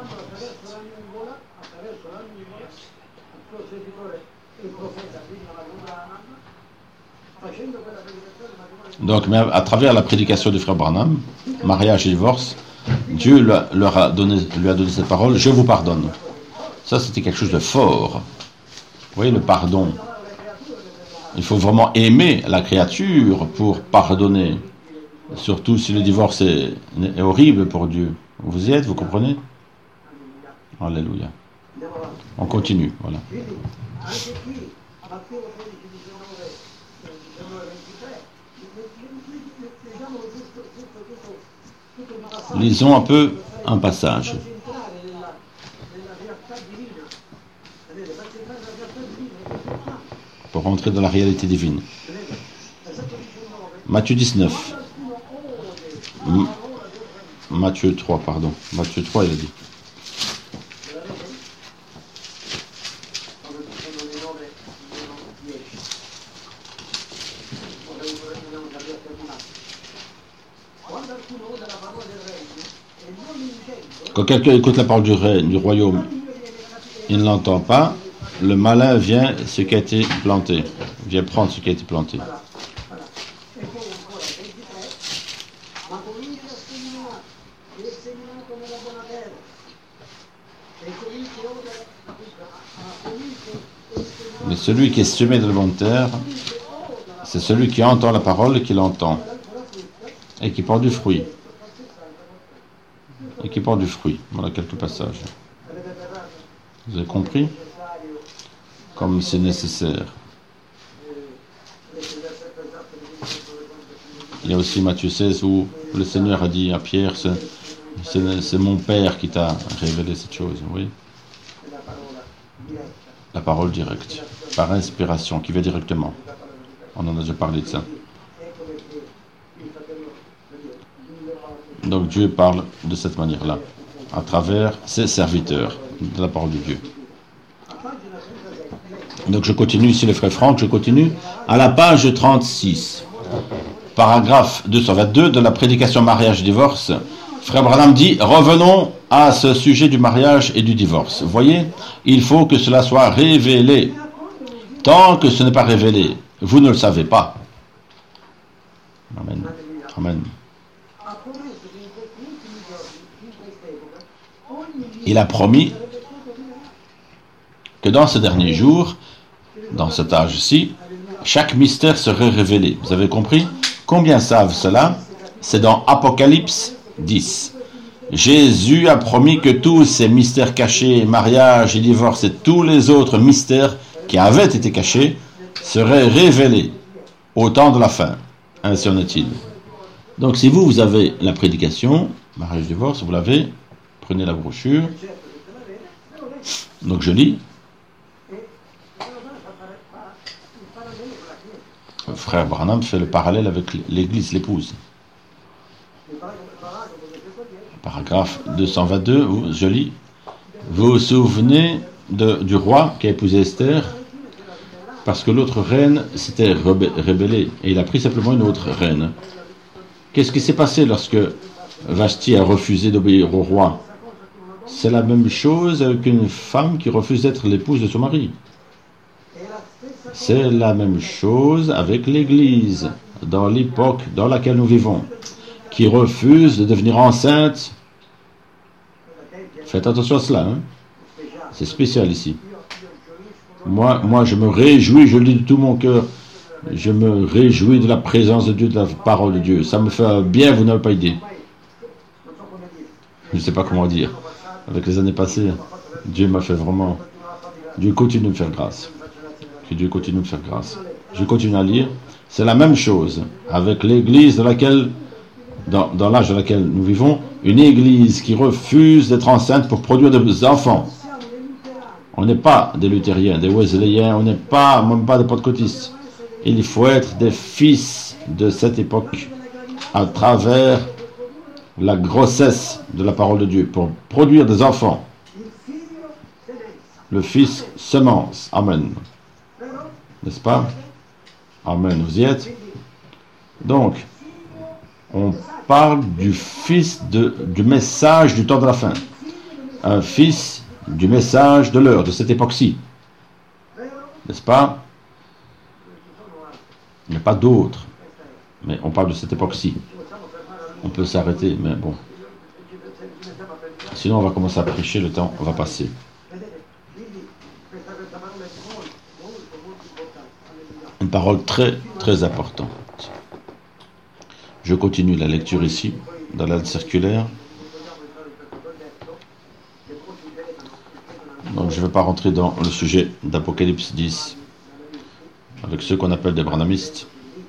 Donc, mais à travers la prédication du frère Branham, mariage et divorce, Dieu leur a donné, lui a donné cette parole, je vous pardonne. Ça, c'était quelque chose de fort. Vous voyez, le pardon. Il faut vraiment aimer la créature pour pardonner. Surtout si le divorce est, est horrible pour Dieu. Vous y êtes, vous comprenez? Alléluia. On continue, voilà. Lisons un peu un passage. Pour rentrer dans la réalité divine. Matthieu dix-neuf. M- Matthieu trois, pardon. Matthieu trois, il a dit. Quand quelqu'un écoute la parole du règne, du royaume, il ne l'entend pas, le malin vient ce qui a été planté, vient prendre ce qui a été planté. Mais celui qui est semé dans la bonne terre, c'est celui qui entend la parole et qui l'entend, et qui porte du fruit. Et qui porte du fruit. Voilà quelques passages. Vous avez compris? Comme c'est nécessaire. Il y a aussi Matthieu seize où le Seigneur a dit à Pierre, c'est, c'est, c'est mon Père qui t'a révélé cette chose. Oui. La parole directe, par inspiration, qui va directement. On en a déjà parlé de ça. Donc Dieu parle de cette manière-là, à travers ses serviteurs, de la parole de Dieu. Donc je continue ici, le frère Franck, je continue. À la page trente-six, paragraphe deux cent vingt-deux de la prédication mariage et divorce, frère Branham dit, revenons à ce sujet du mariage et du divorce. Vous voyez, il faut que cela soit révélé. Tant que ce n'est pas révélé, vous ne le savez pas. Amen. Amen. Il a promis que dans ces derniers jours, dans cet âge-ci, chaque mystère serait révélé. Vous avez compris? Combien savent cela? C'est dans Apocalypse dix. Jésus a promis que tous ces mystères cachés, mariage et divorce et tous les autres mystères qui avaient été cachés seraient révélés au temps de la fin. Ainsi en est-il. Donc si vous, vous avez la prédication, mariage et divorce, vous l'avez, prenez la brochure. Donc je lis. Frère Branham fait le parallèle avec l'église, l'épouse. Paragraphe deux cent vingt-deux, je lis. Vous vous souvenez de, du roi qui a épousé Esther parce que l'autre reine s'était rébellée et il a pris simplement une autre reine. Qu'est-ce qui s'est passé lorsque Vashti a refusé d'obéir au roi? C'est la même chose qu'une femme qui refuse d'être l'épouse de son mari. C'est la même chose avec l'Église, dans l'époque dans laquelle nous vivons, qui refuse de devenir enceinte. Faites attention à cela, hein? C'est spécial ici. Moi, moi, je me réjouis, je le dis de tout mon cœur, je me réjouis de la présence de Dieu, de la parole de Dieu. Ça me fait bien, vous n'avez pas idée. Je ne sais pas comment dire. Avec les années passées, Dieu m'a fait vraiment... Dieu continue de me faire grâce. Que Dieu continue de me faire grâce. Je continue à lire. C'est la même chose avec l'église dans laquelle, dans, dans l'âge dans lequel nous vivons, une église qui refuse d'être enceinte pour produire des enfants. On n'est pas des luthériens, des wesleyens, on n'est pas, même pas des pentecôtistes. Il faut être des fils de cette époque à travers la grossesse de la parole de Dieu pour produire des enfants. Le fils semence. Amen. N'est-ce pas? Amen. Vous y êtes? Donc, on parle du fils de, du message du temps de la fin. Un fils du message de l'heure, de cette époque-ci. N'est-ce pas? Il n'y a pas d'autre. Mais on parle de cette époque-ci. On peut s'arrêter, mais bon. Sinon, on va commencer à prêcher, le temps va passer. Une parole très, très importante. Je continue la lecture ici, dans la circulaire. Donc, je ne vais pas rentrer dans le sujet d'Apocalypse dix, avec ceux qu'on appelle des branhamistes,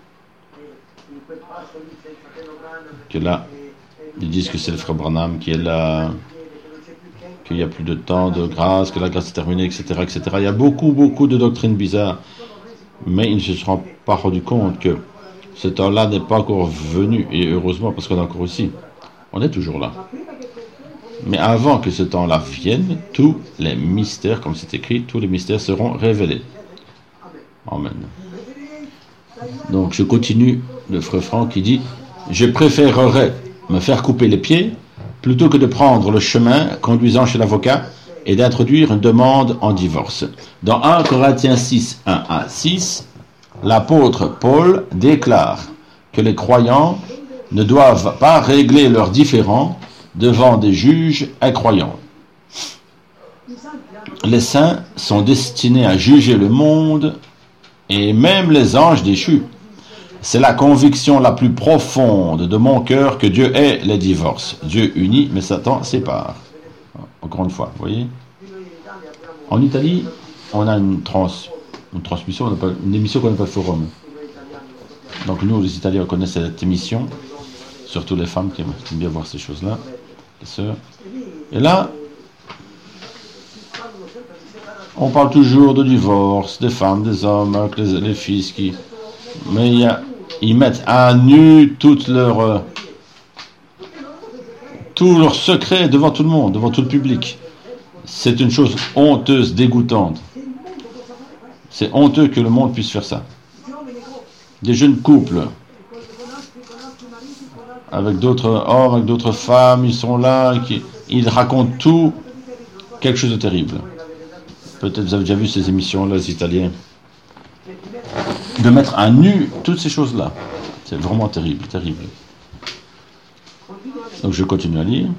que là, ils disent que c'est le frère Branham qui est là, qu'il n'y a plus de temps de grâce, que la grâce est terminée, et cetera, et cetera. Il y a beaucoup, beaucoup de doctrines bizarres, mais ils ne se sont pas rendus compte que ce temps-là n'est pas encore venu, et heureusement, parce qu'on est encore ici. On est toujours là. Mais avant que ce temps-là vienne, tous les mystères, comme c'est écrit, tous les mystères seront révélés. Amen. Donc je continue, le frère Franck qui dit « Je préférerais me faire couper les pieds plutôt que de prendre le chemin conduisant chez l'avocat et d'introduire une demande en divorce. » Dans un Corinthiens six, un à six, l'apôtre Paul déclare que les croyants ne doivent pas régler leurs différends devant des juges incroyants. Les saints sont destinés à juger le monde et même les anges déchus. C'est la conviction la plus profonde de mon cœur que Dieu est les divorces. Dieu unit, mais Satan sépare. Encore une fois, vous voyez. En Italie, on a une, trans, une transmission, on appelle, une émission qu'on appelle Forum. Donc nous, les Italiens, on connaît cette émission, surtout les femmes qui aiment, qui aiment bien voir ces choses-là, les sœurs. Et là, on parle toujours de divorce, des femmes, des hommes, avec les, les fils qui... Mais il y a, ils mettent à nu toutes leurs, euh, tous leurs secrets devant tout le monde, devant tout le public. C'est une chose honteuse, dégoûtante. C'est honteux que le monde puisse faire ça. Des jeunes couples, avec d'autres hommes, avec d'autres femmes, ils sont là, qui, ils racontent tout, quelque chose de terrible. Peut-être vous avez déjà vu ces émissions-là, les Italiens. De mettre à nu toutes ces choses-là. C'est vraiment terrible, terrible. Donc je continue à lire.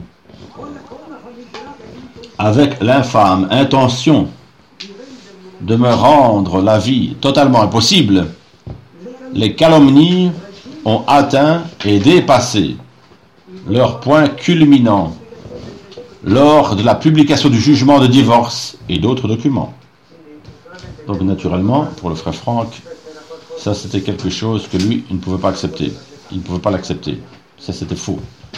Avec l'infâme intention de me rendre la vie totalement impossible, les calomnies ont atteint et dépassé leur point culminant lors de la publication du jugement de divorce et d'autres documents. Donc naturellement, pour le frère Franck, ça c'était quelque chose que lui, il ne pouvait pas accepter. Il ne pouvait pas l'accepter. Ça c'était faux.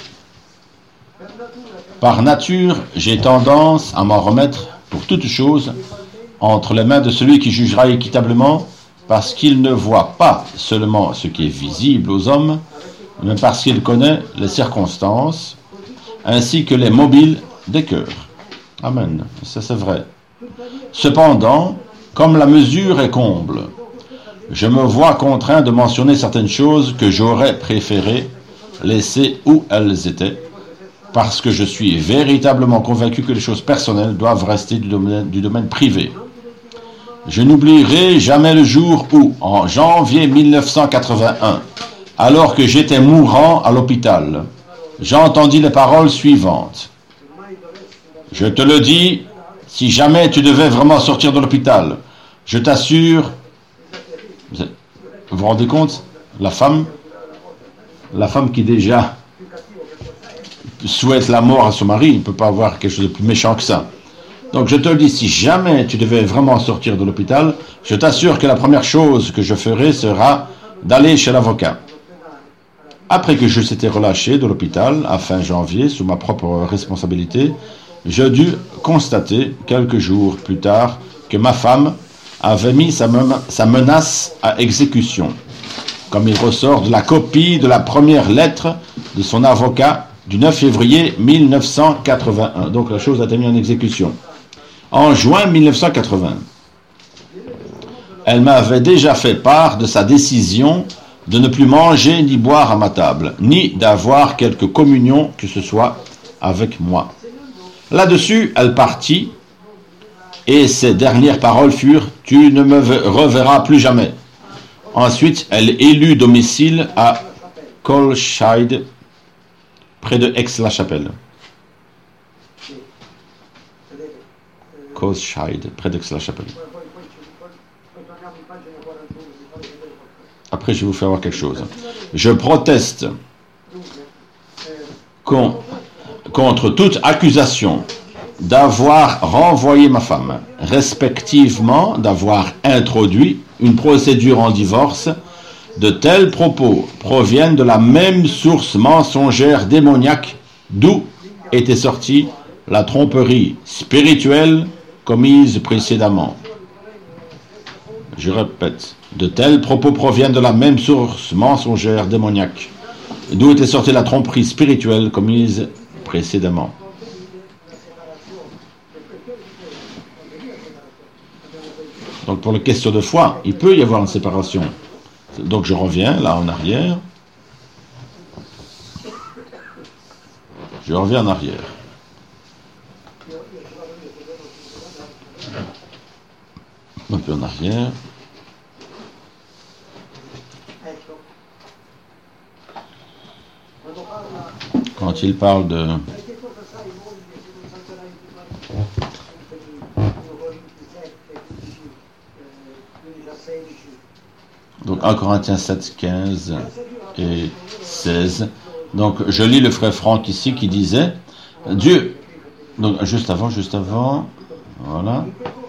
Par nature, j'ai tendance à m'en remettre pour toute chose entre les mains de celui qui jugera équitablement, parce qu'il ne voit pas seulement ce qui est visible aux hommes, mais parce qu'il connaît les circonstances, ainsi que les mobiles des cœurs. Amen. Ça c'est vrai. Cependant, comme la mesure est comble, je me vois contraint de mentionner certaines choses que j'aurais préféré laisser où elles étaient, parce que je suis véritablement convaincu que les choses personnelles doivent rester du domaine, du domaine privé. Je n'oublierai jamais le jour où, en janvier mille neuf cent quatre-vingt-un, alors que j'étais mourant à l'hôpital, j'entendis les paroles suivantes. Je te le dis, si jamais tu devais vraiment sortir de l'hôpital, je t'assure, vous vous rendez compte, la femme, la femme qui déjà souhaite la mort à son mari, il ne peut pas avoir quelque chose de plus méchant que ça. Donc je te le dis, si jamais tu devais vraiment sortir de l'hôpital, je t'assure que la première chose que je ferai sera d'aller chez l'avocat. Après que je s'étais relâché de l'hôpital, à fin janvier, sous ma propre responsabilité, je dus constater, quelques jours plus tard, que ma femme avait mis sa, mena- sa menace à exécution, comme il ressort de la copie de la première lettre de son avocat du neuf février mille neuf cent quatre-vingt-un. Donc la chose a été mise en exécution. En juin mille neuf cent quatre-vingts, elle m'avait déjà fait part de sa décision de ne plus manger ni boire à ma table, ni d'avoir quelque communion que ce soit avec moi. Là-dessus, elle partit, et ses dernières paroles furent « Tu ne me reverras plus jamais ». Ensuite, elle élut domicile à Kolscheid, près de Aix-la-Chapelle. Kolscheid, près d'Aix-la-Chapelle. Après, je vais vous faire voir quelque chose. Je proteste con, contre toute accusation d'avoir renvoyé ma femme, respectivement d'avoir introduit une procédure en divorce. De tels propos proviennent de la même source mensongère démoniaque d'où était sortie la tromperie spirituelle commise précédemment. Je répète, de tels propos proviennent de la même source mensongère démoniaque d'où était sortie la tromperie spirituelle commise précédemment. Donc pour les questions de foi, il peut y avoir une séparation. Donc je reviens là en arrière. Je reviens en arrière. Un peu en arrière. Quand il parle de... Donc un Corinthiens sept, quinze et seize. Donc je lis le frère Franck ici qui disait Dieu. Donc juste avant, juste avant. Voilà.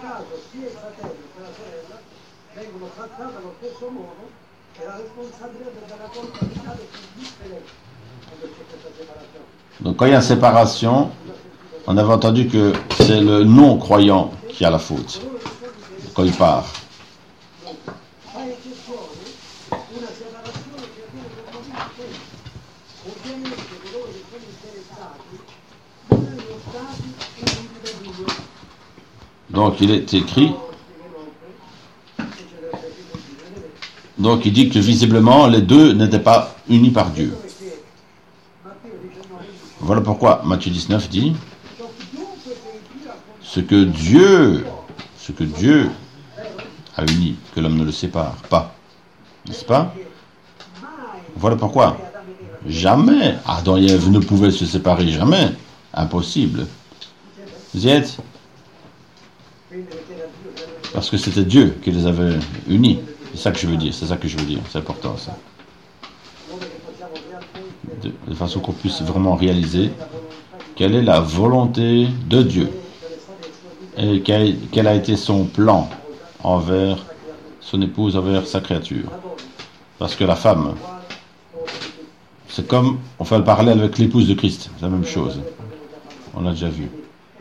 Donc quand il y a une séparation, on avait entendu que c'est le non-croyant qui a la faute. Quand il part. Donc il est écrit, donc il dit que visiblement les deux n'étaient pas unis par Dieu. Voilà pourquoi Matthieu dix-neuf dit, ce que Dieu, ce que Dieu a uni, que l'homme ne le sépare pas, n'est-ce pas? Voilà pourquoi jamais Adam et Ève ne pouvaient se séparer, jamais, impossible. Vous y êtes? Parce que c'était Dieu qui les avait unis. C'est ça que je veux dire, c'est ça que je veux dire, c'est important ça. De, de façon qu'on puisse vraiment réaliser quelle est la volonté de Dieu et quel, quel a été son plan envers son épouse, envers sa créature. Parce que la femme, c'est comme, on fait le parallèle avec l'épouse de Christ, c'est la même chose. On l'a déjà vu.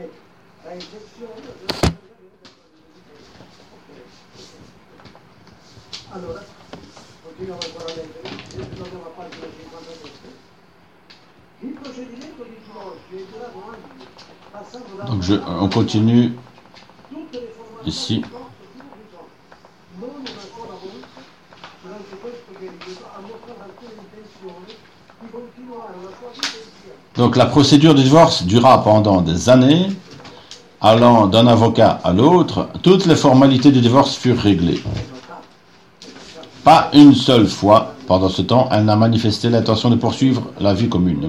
Donc je, on continue ici. Donc la procédure de divorce dura pendant des années, allant d'un avocat à l'autre. Toutes les formalités du divorce furent réglées. Pas une seule fois, pendant ce temps, elle n'a manifesté l'intention de poursuivre la vie commune.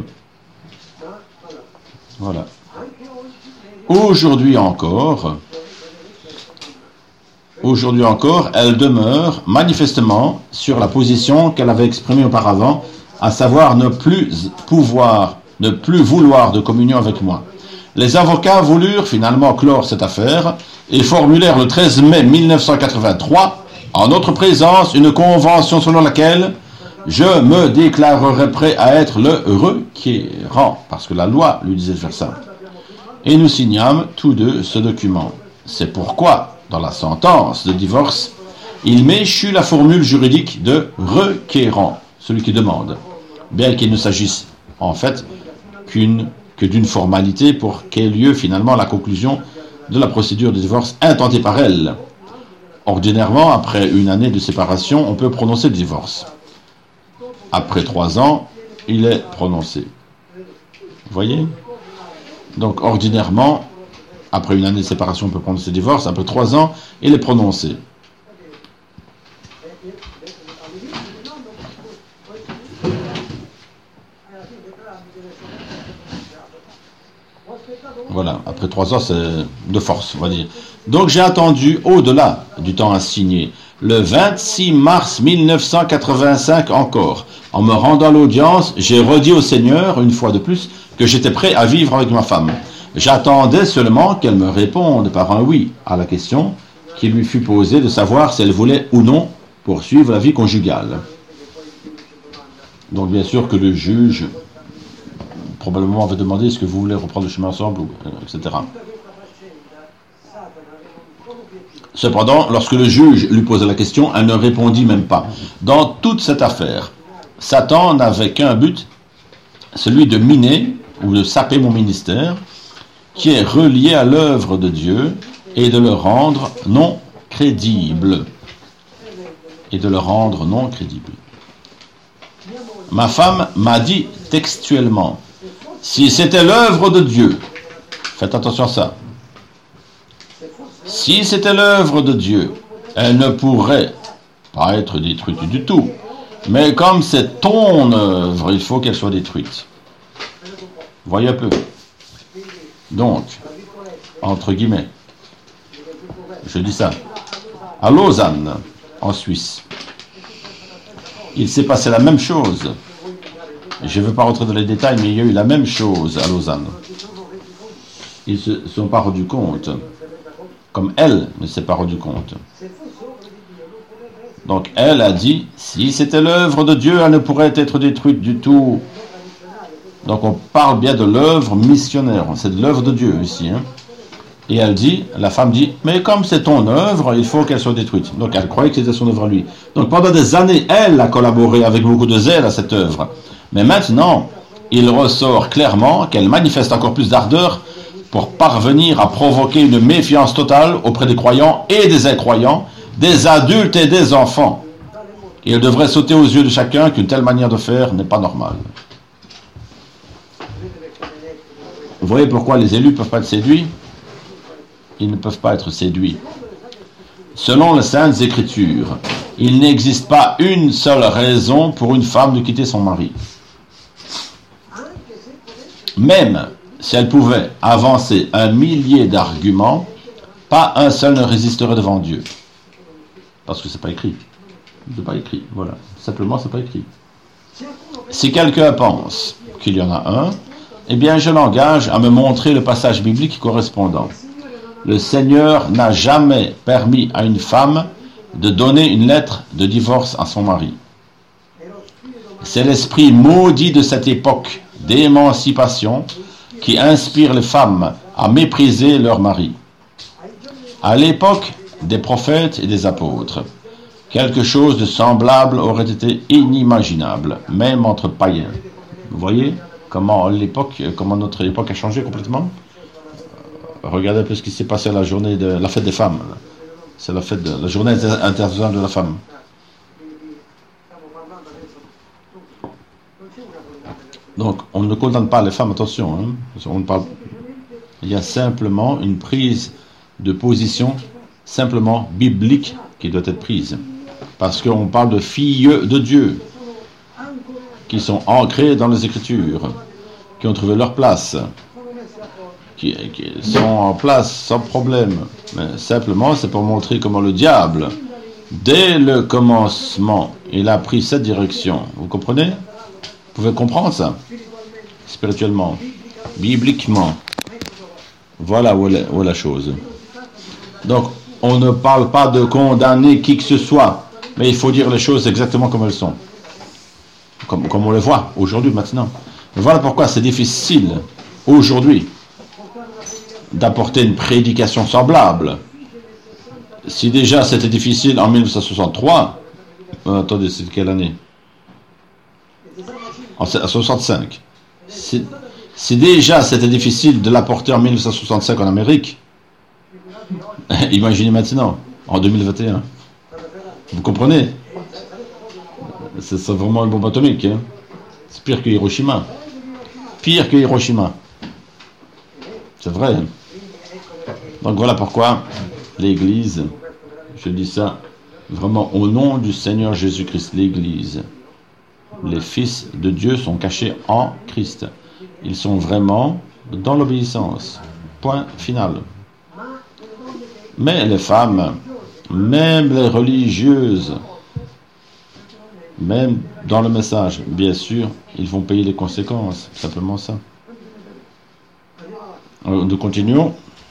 Voilà. Aujourd'hui encore, aujourd'hui encore, elle demeure manifestement sur la position qu'elle avait exprimée auparavant, à savoir ne plus pouvoir, ne plus vouloir de communion avec moi. Les avocats voulurent finalement clore cette affaire et formulèrent le treize mai mille neuf cent quatre-vingt-trois, en notre présence, une convention selon laquelle je me déclarerai prêt à être le requérant, parce que la loi lui disait de faire ça. Et nous signâmes tous deux ce document. C'est pourquoi, dans la sentence de divorce, il m'échut la formule juridique de requérant, celui qui demande, bien qu'il ne s'agisse en fait qu'une, que d'une formalité pour qu'ait lieu finalement la conclusion de la procédure de divorce intentée par elle. Ordinairement, après une année de séparation, on peut prononcer le divorce. Après trois ans, il est prononcé. Vous voyez? Donc, ordinairement, après une année de séparation, on peut prononcer le divorce. Après trois ans, il est prononcé. Voilà, après trois heures, c'est de force, on va dire. Donc j'ai attendu au-delà du temps assigné, le vingt-six mars mille neuf cent quatre-vingt-cinq encore. En me rendant à l'audience, j'ai redit au Seigneur, une fois de plus, que j'étais prêt à vivre avec ma femme. J'attendais seulement qu'elle me réponde par un oui à la question qui lui fut posée de savoir si elle voulait ou non poursuivre la vie conjugale. Donc bien sûr que le juge probablement avait demandé est-ce que vous voulez reprendre le chemin ensemble, et cetera. Cependant, lorsque le juge lui posait la question, elle ne répondit même pas. Dans toute cette affaire, Satan n'avait qu'un but, celui de miner ou de saper mon ministère, qui est relié à l'œuvre de Dieu, et de le rendre non crédible. Et de le rendre non crédible. Ma femme m'a dit textuellement, si c'était l'œuvre de Dieu, faites attention à ça, si c'était l'œuvre de Dieu, elle ne pourrait pas être détruite du tout. Mais comme c'est ton œuvre, il faut qu'elle soit détruite. Voyez un peu. Donc, entre guillemets, je dis ça, à Lausanne, en Suisse, il s'est passé la même chose. Je ne veux pas rentrer dans les détails, mais il y a eu la même chose à Lausanne. Ils ne se sont pas rendus compte, comme elle ne s'est pas rendue compte. Donc elle a dit, si c'était l'œuvre de Dieu, elle ne pourrait être détruite du tout. Donc on parle bien de l'œuvre missionnaire, c'est de l'œuvre de Dieu ici. Hein. Et elle dit, la femme dit, mais comme c'est ton œuvre, il faut qu'elle soit détruite. Donc elle croyait que c'était son œuvre à lui. Donc pendant des années, elle a collaboré avec beaucoup de zèle à cette œuvre. Mais maintenant, il ressort clairement qu'elle manifeste encore plus d'ardeur pour parvenir à provoquer une méfiance totale auprès des croyants et des incroyants, des adultes et des enfants. Et il devrait sauter aux yeux de chacun qu'une telle manière de faire n'est pas normale. Vous voyez pourquoi les élus ne peuvent pas être séduits? Ils ne peuvent pas être séduits. Selon les Saintes Écritures, il n'existe pas une seule raison pour une femme de quitter son mari. Même si elle pouvait avancer un millier d'arguments, pas un seul ne résisterait devant Dieu. Parce que c'est pas écrit. C'est pas écrit, voilà. Simplement, c'est pas écrit. Si quelqu'un pense qu'il y en a un, eh bien, je l'engage à me montrer le passage biblique correspondant. Le Seigneur n'a jamais permis à une femme de donner une lettre de divorce à son mari. C'est l'esprit maudit de cette époque d'émancipation qui inspire les femmes à mépriser leur mari. À l'époque des prophètes et des apôtres, quelque chose de semblable aurait été inimaginable, même entre païens. Vous voyez comment l'époque, comment notre époque a changé complètement? Regardez un peu ce qui s'est passé à la journée de la fête des femmes. C'est la fête de la journée internationale de la femme. Donc, on ne condamne pas les femmes, attention. Hein, on ne parle. Il y a simplement une prise de position, simplement biblique, qui doit être prise. Parce qu'on parle de filles de Dieu, qui sont ancrées dans les Écritures, qui ont trouvé leur place, qui, qui sont en place sans problème. Mais simplement, c'est pour montrer comment le diable, dès le commencement, il a pris cette direction. Vous comprenez? Vous pouvez comprendre ça? Spirituellement, bibliquement. Voilà où est, où est la chose. Donc, on ne parle pas de condamner qui que ce soit, mais il faut dire les choses exactement comme elles sont. Comme, comme on le voit aujourd'hui, maintenant. Voilà pourquoi c'est difficile, aujourd'hui, d'apporter une prédication semblable. Si déjà c'était difficile en mille neuf cent soixante-trois, euh, attendez, c'est quelle année? En soixante-cinq. Si, si déjà c'était difficile de l'apporter en mille neuf cent soixante-cinq en Amérique, imaginez maintenant, en deux mille vingt et un. Vous comprenez? C'est vraiment une bombe atomique. Hein? C'est pire que Hiroshima. Pire que Hiroshima. C'est vrai. Hein? Donc voilà pourquoi l'Église, je dis ça vraiment au nom du Seigneur Jésus-Christ, l'Église. Les fils de Dieu sont cachés en Christ. Ils sont vraiment dans l'obéissance. Point final. Mais les femmes, même les religieuses, même dans le message, bien sûr, ils vont payer les conséquences. Simplement ça. Alors, nous continuons.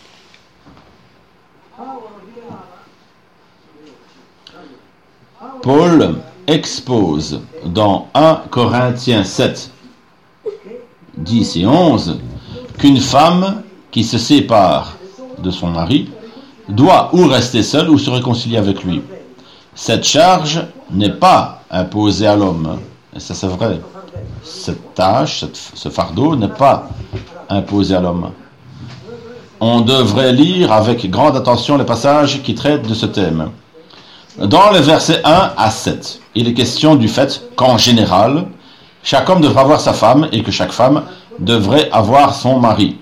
Paul expose dans un Corinthiens sept, dix et onze qu'une femme qui se sépare de son mari doit ou rester seule ou se réconcilier avec lui. Cette charge n'est pas imposée à l'homme. Et ça c'est vrai. Cette tâche, cette, ce fardeau n'est pas imposé à l'homme. On devrait lire avec grande attention les passages qui traitent de ce thème. Dans les versets un à sept, il est question du fait qu'en général, chaque homme devrait avoir sa femme et que chaque femme devrait avoir son mari.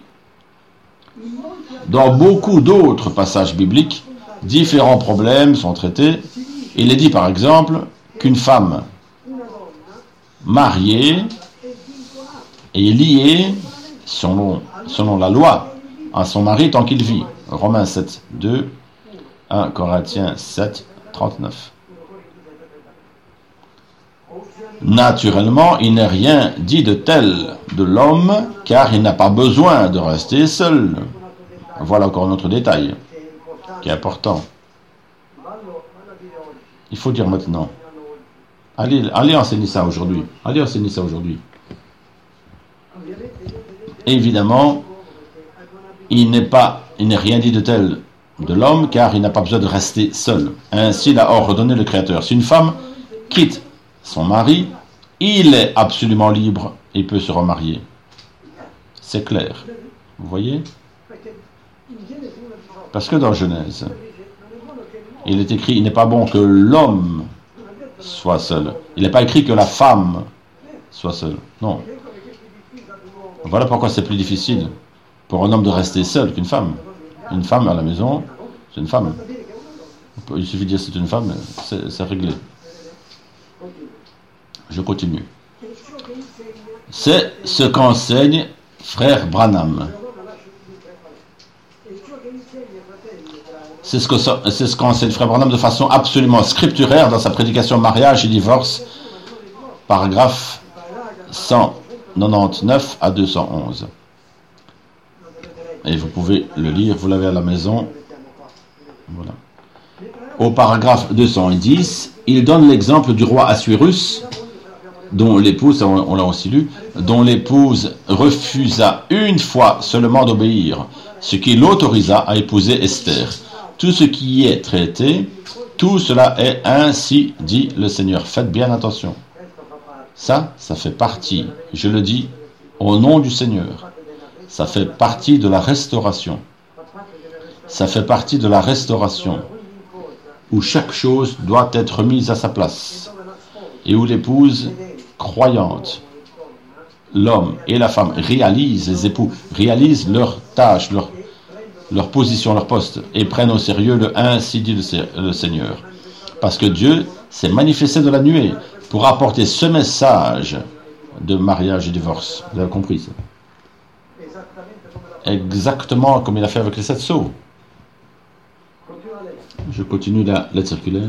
Dans beaucoup d'autres passages bibliques, différents problèmes sont traités. Il est dit par exemple qu'une femme mariée est liée, selon, selon la loi, à son mari tant qu'il vit. Romains sept, deux, un Corinthiens sept, trente-neuf. Naturellement, il n'est rien dit de tel de l'homme, car il n'a pas besoin de rester seul. Voilà encore un autre détail qui est important. Il faut dire maintenant. Allez, allez enseigner ça aujourd'hui. Allez enseigner ça aujourd'hui. Évidemment, il n'est pas, il n'est rien dit de tel de l'homme, car il n'a pas besoin de rester seul. Ainsi l'a ordonné le Créateur. Si une femme quitte son mari, il est absolument libre et peut se remarier. C'est clair. Vous voyez? Parce que dans Genèse, il est écrit, il n'est pas bon que l'homme soit seul. Il n'est pas écrit que la femme soit seule. Non. Voilà pourquoi c'est plus difficile pour un homme de rester seul qu'une femme. Une femme à la maison, c'est une femme. Il suffit de dire c'est une femme, c'est, c'est réglé. Je continue. C'est ce qu'enseigne frère Branham. C'est ce, que, c'est ce qu'enseigne frère Branham de façon absolument scripturaire dans sa prédication mariage et divorce, paragraphe cent quatre-vingt-dix-neuf à deux cent onze. Et vous pouvez le lire, vous l'avez à la maison. Voilà. Au paragraphe deux cent dix, il donne l'exemple du roi Assuérus, dont l'épouse, on l'a aussi lu, dont l'épouse refusa une fois seulement d'obéir, ce qui l'autorisa à épouser Esther. Tout ce qui y est traité, tout cela est ainsi, dit le Seigneur. Faites bien attention. Ça, ça fait partie, je le dis, au nom du Seigneur. Ça fait partie de la restauration. Ça fait partie de la restauration, où chaque chose doit être mise à sa place, et où l'épouse croyante, l'homme et la femme réalisent, les époux réalisent leur tâche, leur, leur position, leur poste, et prennent au sérieux le ainsi dit le Seigneur. Parce que Dieu s'est manifesté de la nuée pour apporter ce message de mariage et divorce. Vous avez compris ça? Exactement comme il a fait avec les sept sceaux. Je continue la lettre circulaire.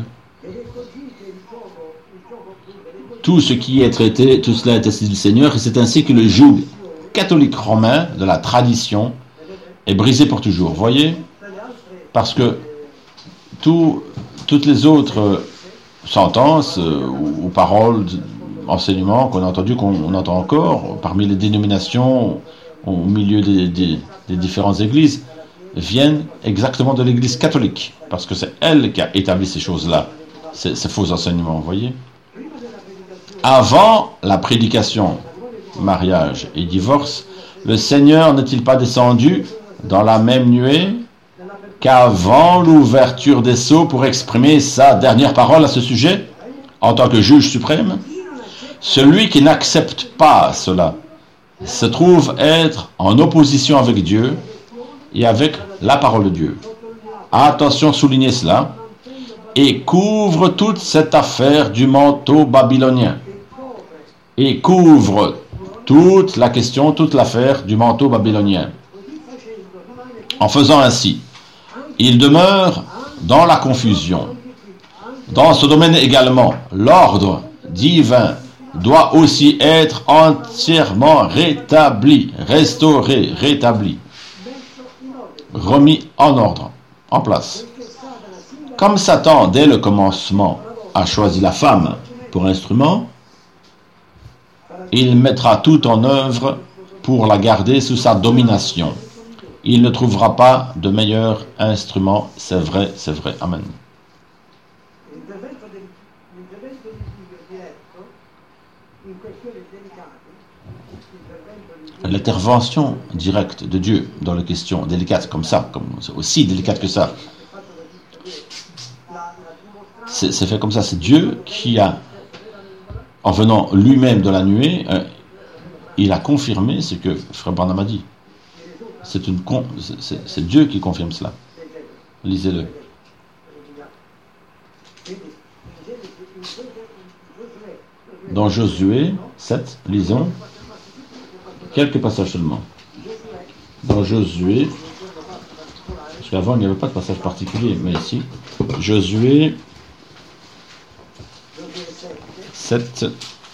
Tout ce qui est traité, tout cela est ainsi du Seigneur, et c'est ainsi que le joug catholique romain de la tradition est brisé pour toujours. Voyez? Parce que tout, toutes les autres sentences euh, ou, ou paroles, enseignements qu'on a entendus, qu'on entend encore, parmi les dénominations, au milieu des, des, des différentes églises, viennent exactement de l'église catholique, parce que c'est elle qui a établi ces choses-là, ces, ces faux enseignements, vous voyez. Avant la prédication, mariage et divorce, le Seigneur n'est-il pas descendu dans la même nuée qu'avant l'ouverture des sceaux pour exprimer sa dernière parole à ce sujet, en tant que juge suprême? Celui qui n'accepte pas cela se trouve être en opposition avec Dieu et avec la parole de Dieu. Attention, soulignez cela. et couvre toute cette affaire du manteau babylonien. Et couvre toute la question, toute l'affaire du manteau babylonien. En faisant ainsi, il demeure dans la confusion. Dans ce domaine également, l'ordre divin doit aussi être entièrement rétabli, restauré, rétabli, remis en ordre, en place. Comme Satan, dès le commencement, a choisi la femme pour instrument, il mettra tout en œuvre pour la garder sous sa domination. Il ne trouvera pas de meilleur instrument, c'est vrai, c'est vrai. Amen. L'intervention directe de Dieu dans les questions délicates comme ça, comme aussi délicates que ça, c'est, c'est fait comme ça. C'est Dieu qui a, en venant lui-même de la nuée, euh, il a confirmé ce que Frère Branham a dit. C'est, une con, c'est, c'est Dieu qui confirme cela. Lisez-le. Dans Josué sept, lisons quelques passages seulement. Dans Josué, parce qu'avant il n'y avait pas de passage particulier, mais ici, Josué sept.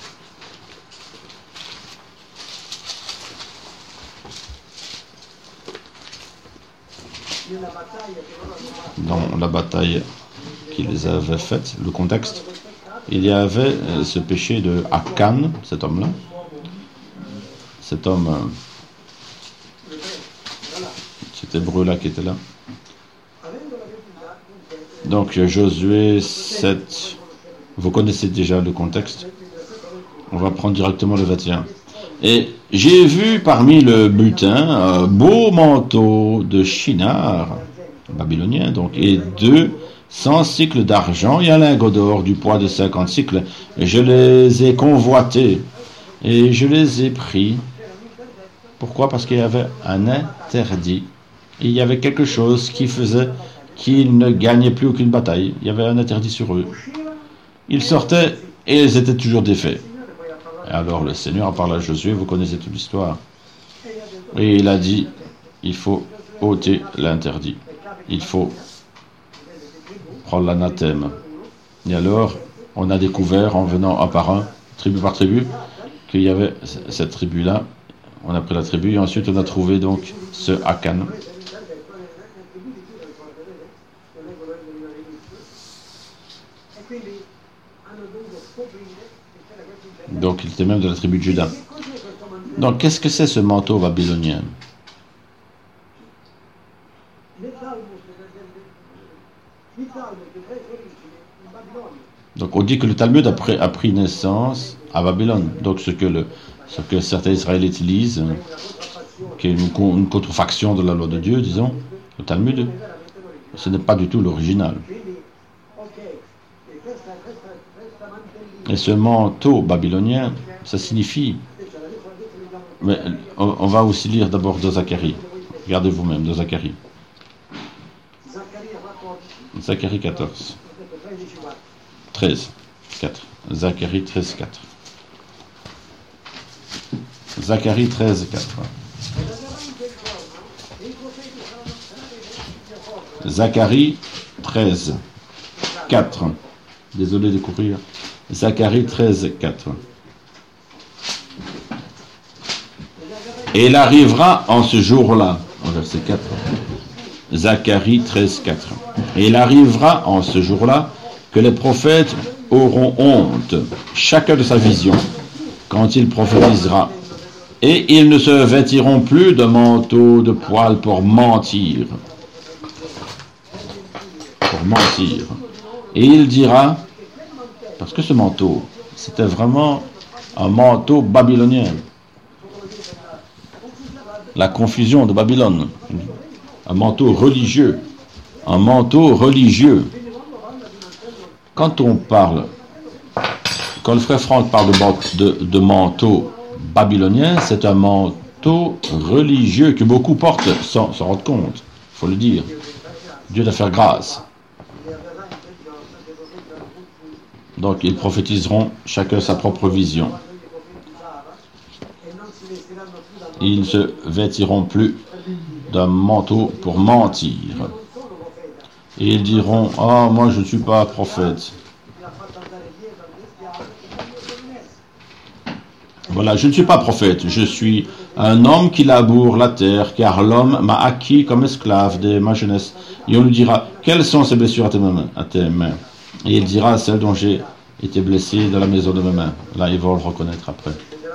Dans la bataille qu'ils avaient faite, le contexte, il y avait ce péché de Akan, cet homme-là. Cet homme, cet hébreu-là qui était là. Donc Josué sept, vous connaissez déjà le contexte. On va prendre directement le vingt et un. Et j'ai vu parmi le butin un beau manteau de Shinar, babylonien donc, et deux cents cycles d'argent et un lingot d'or du poids de cinquante cycles. Et je les ai convoités et je les ai pris. Pourquoi? Parce qu'il y avait un interdit. Il y avait quelque chose qui faisait qu'ils ne gagnaient plus aucune bataille. Il y avait un interdit sur eux. Ils sortaient et ils étaient toujours défaits. Et alors le Seigneur a parlé à Josué, vous connaissez toute l'histoire. Et il a dit, il faut ôter l'interdit. Il faut prendre l'anathème. Et alors, on a découvert en venant un par un, tribu par tribu, qu'il y avait cette tribu-là. On a pris la tribu et ensuite on a trouvé donc ce Akan. Donc il était même de la tribu de Juda. Donc qu'est-ce que c'est ce manteau babylonien? Donc on dit que le Talmud a pris, a pris naissance à Babylone. Donc ce que, le, ce que certains Israélites lisent, qui est une, une contrefaction de la loi de Dieu, disons, le Talmud, ce n'est pas du tout l'original. Et ce manteau babylonien, ça signifie... Mais on, on va aussi lire d'abord de Zacharie. Regardez vous-même, de Zacharie. Zacharie quatorze. treize, quatre. Zacharie treize, quatre. Zacharie treize, quatre. Zacharie treize, quatre. Désolé de courir. Zacharie treize, quatre. Et il arrivera en ce jour-là, en verset quatre. Zacharie treize, quatre. Et il arrivera en ce jour-là que les prophètes auront honte, chacun de sa vision, quand il prophétisera. Et ils ne se vêtiront plus de manteaux de poil pour mentir. Pour mentir. Et il dira, parce que ce manteau, c'était vraiment un manteau babylonien. La confusion de Babylone. Un manteau religieux. Un manteau religieux. Quand on parle, quand le frère Franck parle de, de, de manteau babylonien, c'est un manteau religieux que beaucoup portent sans s'en rendre compte. Il faut le dire. Dieu doit faire grâce. Donc ils prophétiseront chacun sa propre vision. Ils ne se vêtiront plus d'un manteau pour mentir. Et ils diront, ah, oh, moi je ne suis pas prophète. Voilà, je ne suis pas prophète, je suis un homme qui laboure la terre, car l'homme m'a acquis comme esclave de ma jeunesse. Et on lui dira, quelles sont ces blessures à tes mains, à tes mains? Et il dira, celles dont j'ai été blessé dans la maison de mes mains. Là, ils vont le reconnaître après.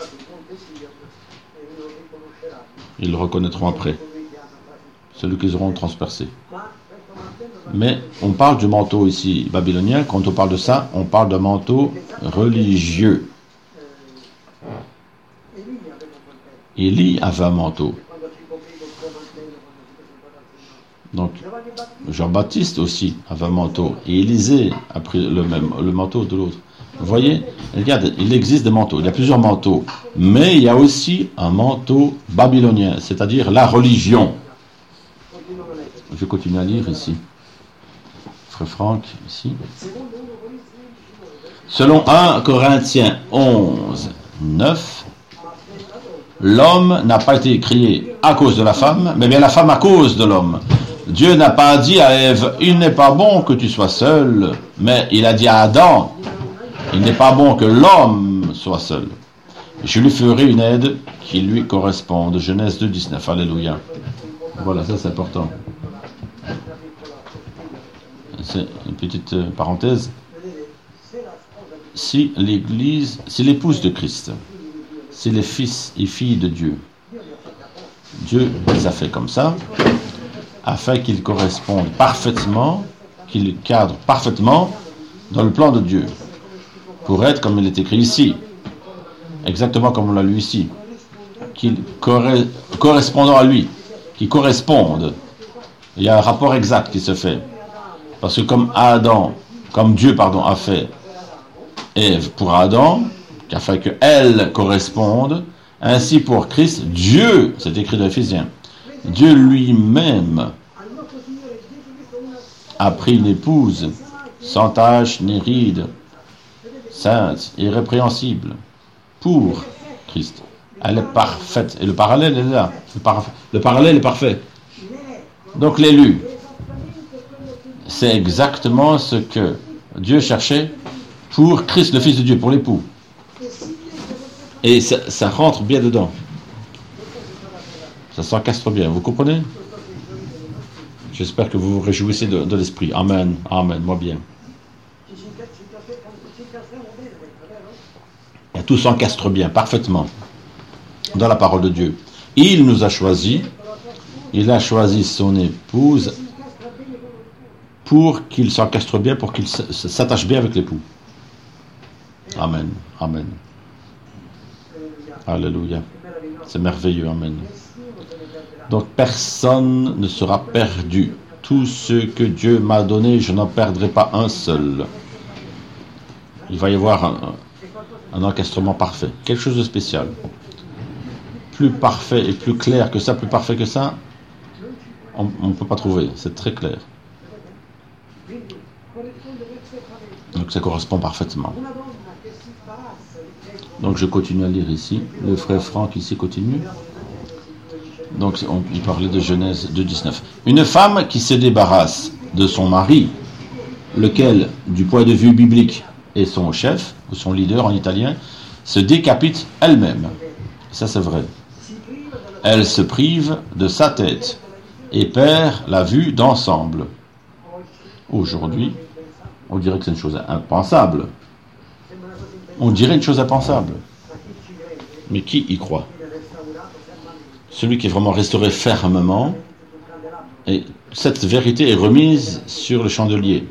Ils le reconnaîtront après. Celui qu'ils auront transpercé. Mais on parle du manteau ici babylonien. Quand on parle de ça, on parle d'un manteau religieux. Élie avait un manteau. Donc, Jean-Baptiste aussi avait un manteau. Et Élisée a pris le, même, le manteau de l'autre. Vous voyez, regarde, il existe des manteaux. Il y a plusieurs manteaux. Mais il y a aussi un manteau babylonien, c'est-à-dire la religion. Je vais continuer à lire ici. Frère Franck, ici. Selon un Corinthiens onze, neuf, l'homme n'a pas été créé à cause de la femme, mais bien la femme à cause de l'homme. Dieu n'a pas dit à Ève, il n'est pas bon que tu sois seul, mais il a dit à Adam, il n'est pas bon que l'homme soit seul. Je lui ferai une aide qui lui corresponde. Genèse deux, dix-neuf. Alléluia. Voilà, ça c'est important. C'est une petite parenthèse. Si l'Église, si l'épouse de Christ, si les fils et filles de Dieu, Dieu les a fait comme ça, afin qu'ils correspondent parfaitement, qu'ils cadrent parfaitement dans le plan de Dieu, pour être comme il est écrit ici, exactement comme on l'a lu ici, qu'ils corre- correspondant à lui, qui correspondent. Il y a un rapport exact qui se fait. Parce que comme Adam, comme Dieu pardon, a fait Ève pour Adam, afin qu'elle corresponde, ainsi pour Christ, Dieu, c'est écrit dans Éphésiens, Dieu lui-même a pris une épouse sans tache ni ride, sainte, irrépréhensible, pour Christ. Elle est parfaite. Et le parallèle est là. Le, par... le parallèle est parfait. Donc l'élu, c'est exactement ce que Dieu cherchait pour Christ, le Fils de Dieu, pour l'époux. Et ça, ça rentre bien dedans. Ça s'encastre bien. Vous comprenez? J'espère que vous vous réjouissez de, de l'esprit. Amen. Amen. Moi bien. Et tout s'encastre bien, parfaitement, dans la parole de Dieu. Il nous a choisis. Il a choisi son épouse pour qu'il s'encastre bien, pour qu'il s'attache bien avec l'époux. Amen. Amen. Alléluia. C'est merveilleux. Amen. Donc personne ne sera perdu. Tout ce que Dieu m'a donné, je n'en perdrai pas un seul. Il va y avoir un, un encastrement parfait. Quelque chose de spécial. Plus parfait et plus clair que ça, plus parfait que ça, on ne peut pas trouver. C'est très clair. Donc ça correspond parfaitement. Donc je continue à lire ici. Le frère Franck ici continue. Donc on, il parlait de Genèse deux, dix-neuf. Une femme qui se débarrasse de son mari, lequel, du point de vue biblique, est son chef, ou son leader en italien, se décapite elle-même. Ça c'est vrai. Elle se prive de sa tête et perd la vue d'ensemble. Aujourd'hui, on dirait que c'est une chose impensable. On dirait une chose impensable. Mais qui y croit? Celui qui est vraiment restauré fermement, et cette vérité est remise sur le chandelier.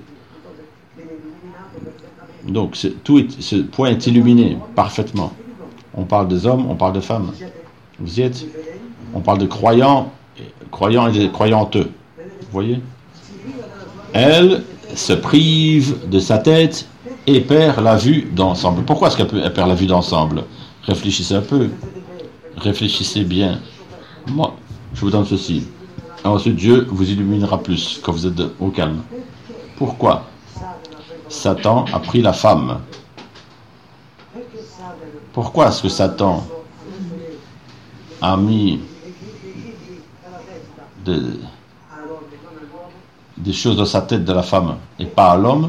Donc c'est, tout est, ce point est illuminé parfaitement. On parle des hommes, on parle des femmes. Vous y êtes? On parle de croyants, croyants et des croyanteux. Vous voyez? Elle se prive de sa tête et perd la vue d'ensemble. Pourquoi est-ce qu'elle perd la vue d'ensemble? Réfléchissez un peu. Réfléchissez bien. Moi, je vous donne ceci. Ensuite, Dieu vous illuminera plus quand vous êtes au calme. Pourquoi? Satan a pris la femme. Pourquoi est-ce que Satan a mis des, des choses dans sa tête de la femme et pas à l'homme?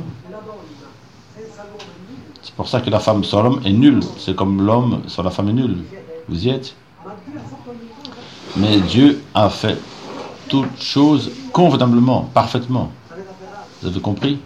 C'est pour ça que la femme sans l'homme est nulle. C'est comme l'homme sans la femme est nul. Vous y êtes? Mais Dieu a fait toutes choses convenablement, parfaitement. Vous avez compris?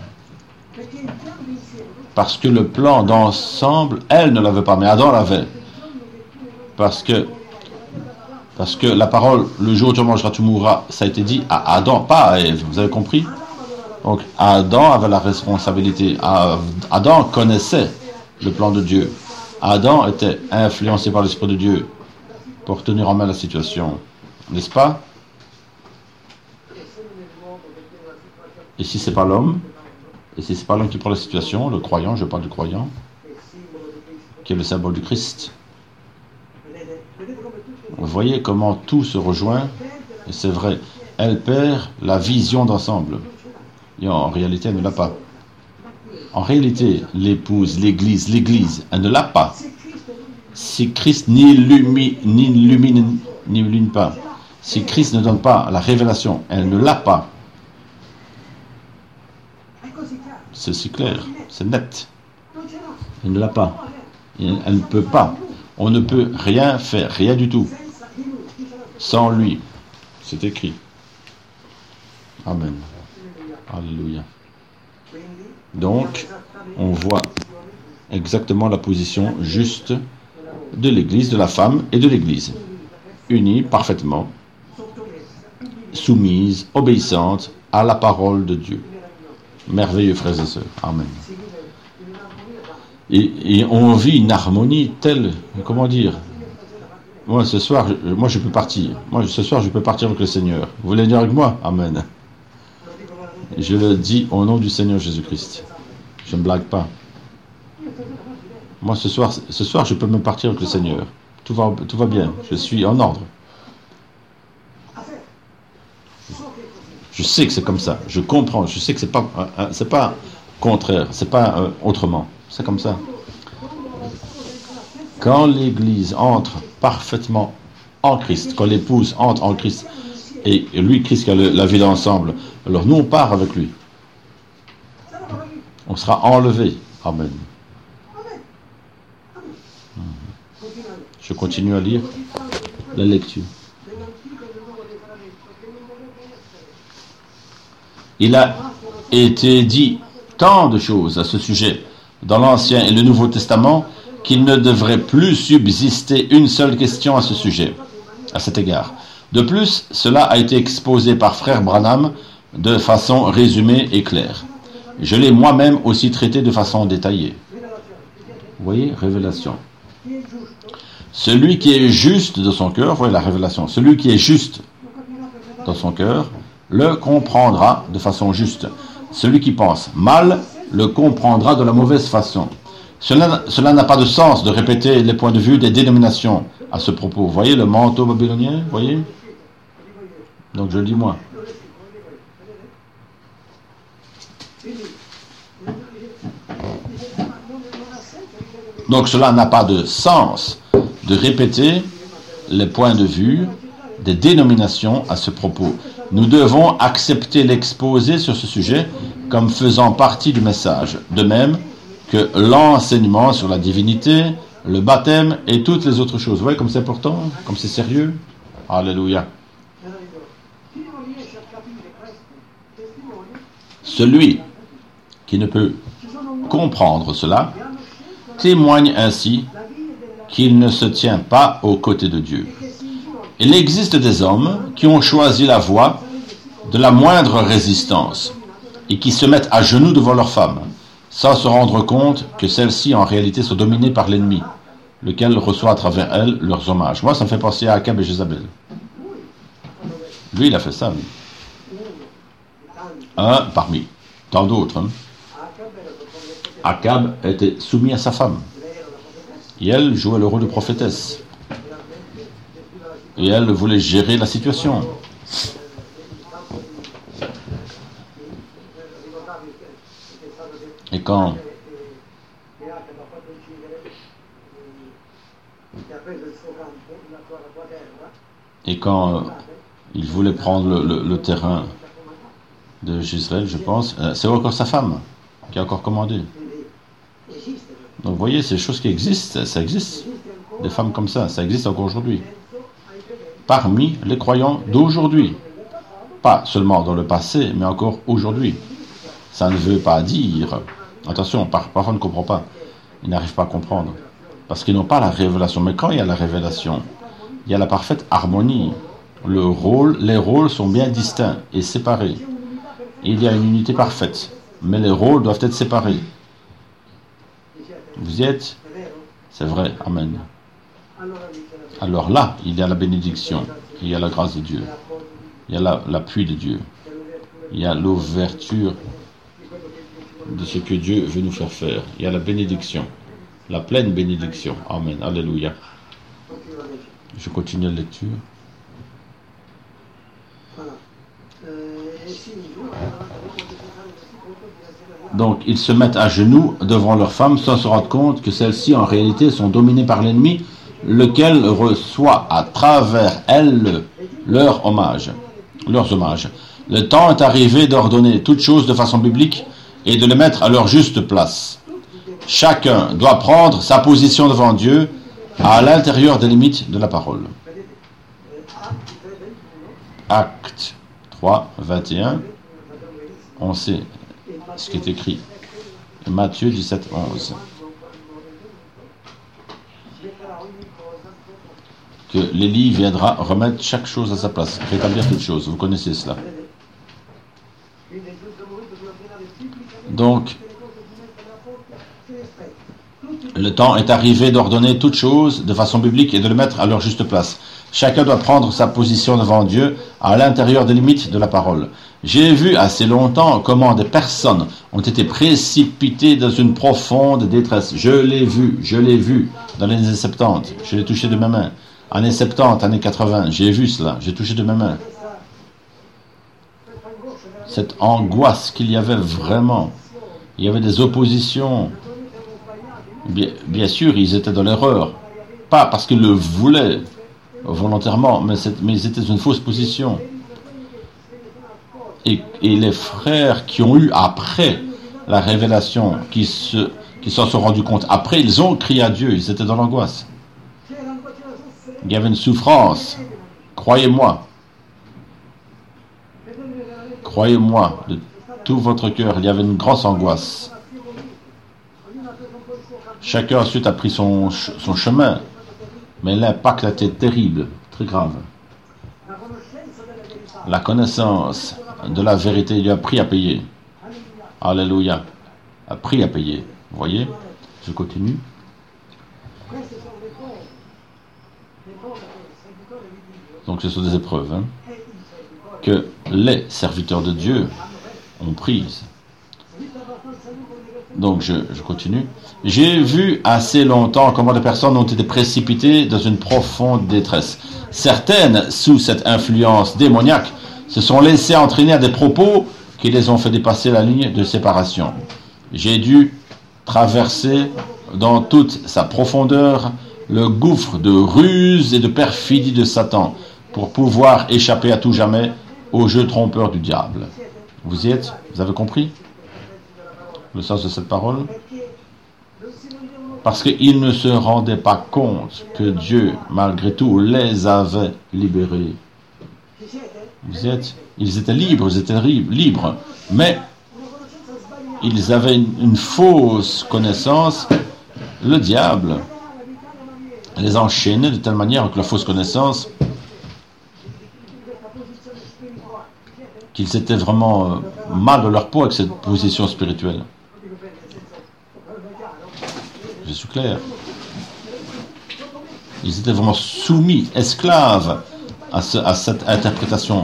Parce que le plan d'ensemble, elle ne l'avait pas, mais Adam l'avait. Parce que, parce que la parole, le jour où tu mangeras, tu mourras, ça a été dit à Adam, pas à Ève. Vous avez compris? Donc Adam avait la responsabilité. Adam connaissait le plan de Dieu. Adam était influencé par l'Esprit de Dieu pour tenir en main la situation. N'est-ce pas? Et si c'est pas l'homme, et si c'est pas l'homme qui prend la situation, le croyant, je parle du croyant, qui est le symbole du Christ. Vous voyez comment tout se rejoint, et c'est vrai. Elle perd la vision d'ensemble. Et en réalité, elle ne l'a pas. En réalité, l'épouse, l'église, l'église, elle ne l'a pas. Si Christ n'illumine, n'illumine, n'illumine pas, si Christ ne donne pas la révélation, elle ne l'a pas. C'est si clair, c'est net. Elle ne l'a pas. Elle, elle ne peut pas. On ne peut rien faire, rien du tout, sans lui. C'est écrit. Amen. Alléluia. Donc, on voit exactement la position juste de l'Église, de la femme et de l'Église. Unie parfaitement, soumise, obéissante à la parole de Dieu. Merveilleux, frères et sœurs. Amen. Et, et on vit une harmonie telle, comment dire, moi ce soir, je, moi je peux partir. Moi ce soir, je peux partir avec le Seigneur. Vous voulez dire avec moi? Amen. Je le dis au nom du Seigneur Jésus-Christ. Je ne blague pas. Moi ce soir, ce soir, je peux même partir avec le Seigneur. Tout va, tout va bien. Je suis en ordre. Je sais que c'est comme ça. Je comprends. Je sais que c'est pas, euh, c'est pas contraire. C'est pas euh, autrement. C'est comme ça. Quand l'Église entre parfaitement en Christ, quand l'épouse entre en Christ, et lui, Christ, qui a le, la vie d'ensemble, alors nous, on part avec lui. On sera enlevé. Amen. Je continue à lire la lecture. Il a été dit tant de choses à ce sujet dans l'Ancien et le Nouveau Testament qu'il ne devrait plus subsister une seule question à ce sujet, à cet égard. De plus, cela a été exposé par frère Branham de façon résumée et claire. Je l'ai moi-même aussi traité de façon détaillée. Vous voyez, révélation. Celui qui est juste de son cœur, vous voyez la révélation, celui qui est juste dans son cœur, le comprendra de façon juste. Celui qui pense mal, le comprendra de la mauvaise façon. Cela, cela n'a pas de sens de répéter les points de vue des dénominations à ce propos. Vous voyez le manteau babylonien, vous voyez? Donc je le dis moi. Donc cela n'a pas de sens de répéter les points de vue des dénominations à ce propos. Nous devons accepter l'exposé sur ce sujet comme faisant partie du message. De même que l'enseignement sur la divinité, le baptême et toutes les autres choses. Vous voyez comme c'est important, comme c'est sérieux? Alléluia. Celui qui ne peut comprendre cela témoigne ainsi qu'il ne se tient pas aux côtés de Dieu. Il existe des hommes qui ont choisi la voie de la moindre résistance et qui se mettent à genoux devant leur femme, sans se rendre compte que celles-ci en réalité sont dominées par l'ennemi, lequel reçoit à travers elles leurs hommages. Moi, ça me fait penser à Akab et Jézabel. Lui, il a fait ça, lui. Un parmi tant d'autres. Hein. Akab était soumis à sa femme. Et elle jouait le rôle de prophétesse. Et elle voulait gérer la situation. Et quand, et quand euh, il voulait prendre le, le, le terrain de Jezreel, je pense, euh, c'est encore sa femme qui a encore commandé. Donc vous voyez, c'est des choses qui existent, ça existe. Des femmes comme ça, ça existe encore aujourd'hui. Parmi les croyants d'aujourd'hui. Pas seulement dans le passé, mais encore aujourd'hui. Ça ne veut pas dire... Attention, par, parfois on ne comprend pas. Ils n'arrivent pas à comprendre. Parce qu'ils n'ont pas la révélation. Mais quand il y a la révélation, il y a la parfaite harmonie. Le rôle, les rôles sont bien distincts et séparés. Il y a une unité parfaite. Mais les rôles doivent être séparés. Vous y êtes? C'est vrai. Amen. Alors là, il y a la bénédiction. Il y a la grâce de Dieu. Il y a la, l'appui de Dieu. Il y a l'ouverture de ce que Dieu veut nous faire faire. Il y a la bénédiction. La pleine bénédiction. Amen. Alléluia. Je continue la lecture. Donc, ils se mettent à genoux devant leurs femmes sans se rendre compte que celles-ci, en réalité, sont dominées par l'ennemi, lequel reçoit à travers elles leur hommage, leurs hommages. Le temps est arrivé d'ordonner toutes choses de façon biblique et de les mettre à leur juste place. Chacun doit prendre sa position devant Dieu à l'intérieur des limites de la parole. Acte trois, vingt et un. On sait ce qui est écrit. Matthieu dix-sept, onze. Que l'Élie viendra remettre chaque chose à sa place, rétablir toutes choses. Vous connaissez cela. Donc, le temps est arrivé d'ordonner toutes choses de façon biblique et de le mettre à leur juste place. Chacun doit prendre sa position devant Dieu à l'intérieur des limites de la parole. J'ai vu assez longtemps comment des personnes ont été précipitées dans une profonde détresse. Je l'ai vu, je l'ai vu dans les années soixante-dix. Je l'ai touché de mes mains. Années soixante-dix, années quatre-vingts, j'ai vu cela, j'ai touché de mes mains. Cette angoisse qu'il y avait vraiment. Il y avait des oppositions. Bien, bien sûr, ils étaient dans l'erreur. Pas parce qu'ils le voulaient volontairement, mais, mais ils étaient dans une fausse position. Et, et les frères qui ont eu après la révélation, qui se, qui s'en sont rendus compte, après ils ont crié à Dieu, ils étaient dans l'angoisse. Il y avait une souffrance. Croyez-moi. Croyez-moi, de tout votre cœur, il y avait une grosse angoisse. Chacun ensuite a pris son, son chemin, mais l'impact a été terrible, très grave. La connaissance de la vérité, il y a un prix à payer. Alléluia. Un prix à payer. Vous voyez? Je continue. Donc ce sont des épreuves hein, que les serviteurs de Dieu ont prises. Donc je, je continue. J'ai vu assez longtemps comment des personnes ont été précipitées dans une profonde détresse. Certaines, sous cette influence démoniaque, se sont laissées entraîner à des propos qui les ont fait dépasser la ligne de séparation. J'ai dû traverser dans toute sa profondeur le gouffre de ruse et de perfidie de Satan pour pouvoir échapper à tout jamais au jeu trompeur du diable. Vous y êtes? Vous avez compris le sens de cette parole? Parce qu'ils ne se rendaient pas compte que Dieu, malgré tout, les avait libérés. Vous y êtes? Ils étaient libres, ils étaient libres, mais ils avaient une, une fausse connaissance. Le diable les enchaînait de telle manière que la fausse connaissance qu'ils étaient vraiment euh, mal de leur peau avec cette position spirituelle. Je suis clair. Ils étaient vraiment soumis, esclaves à, ce, à cette interprétation.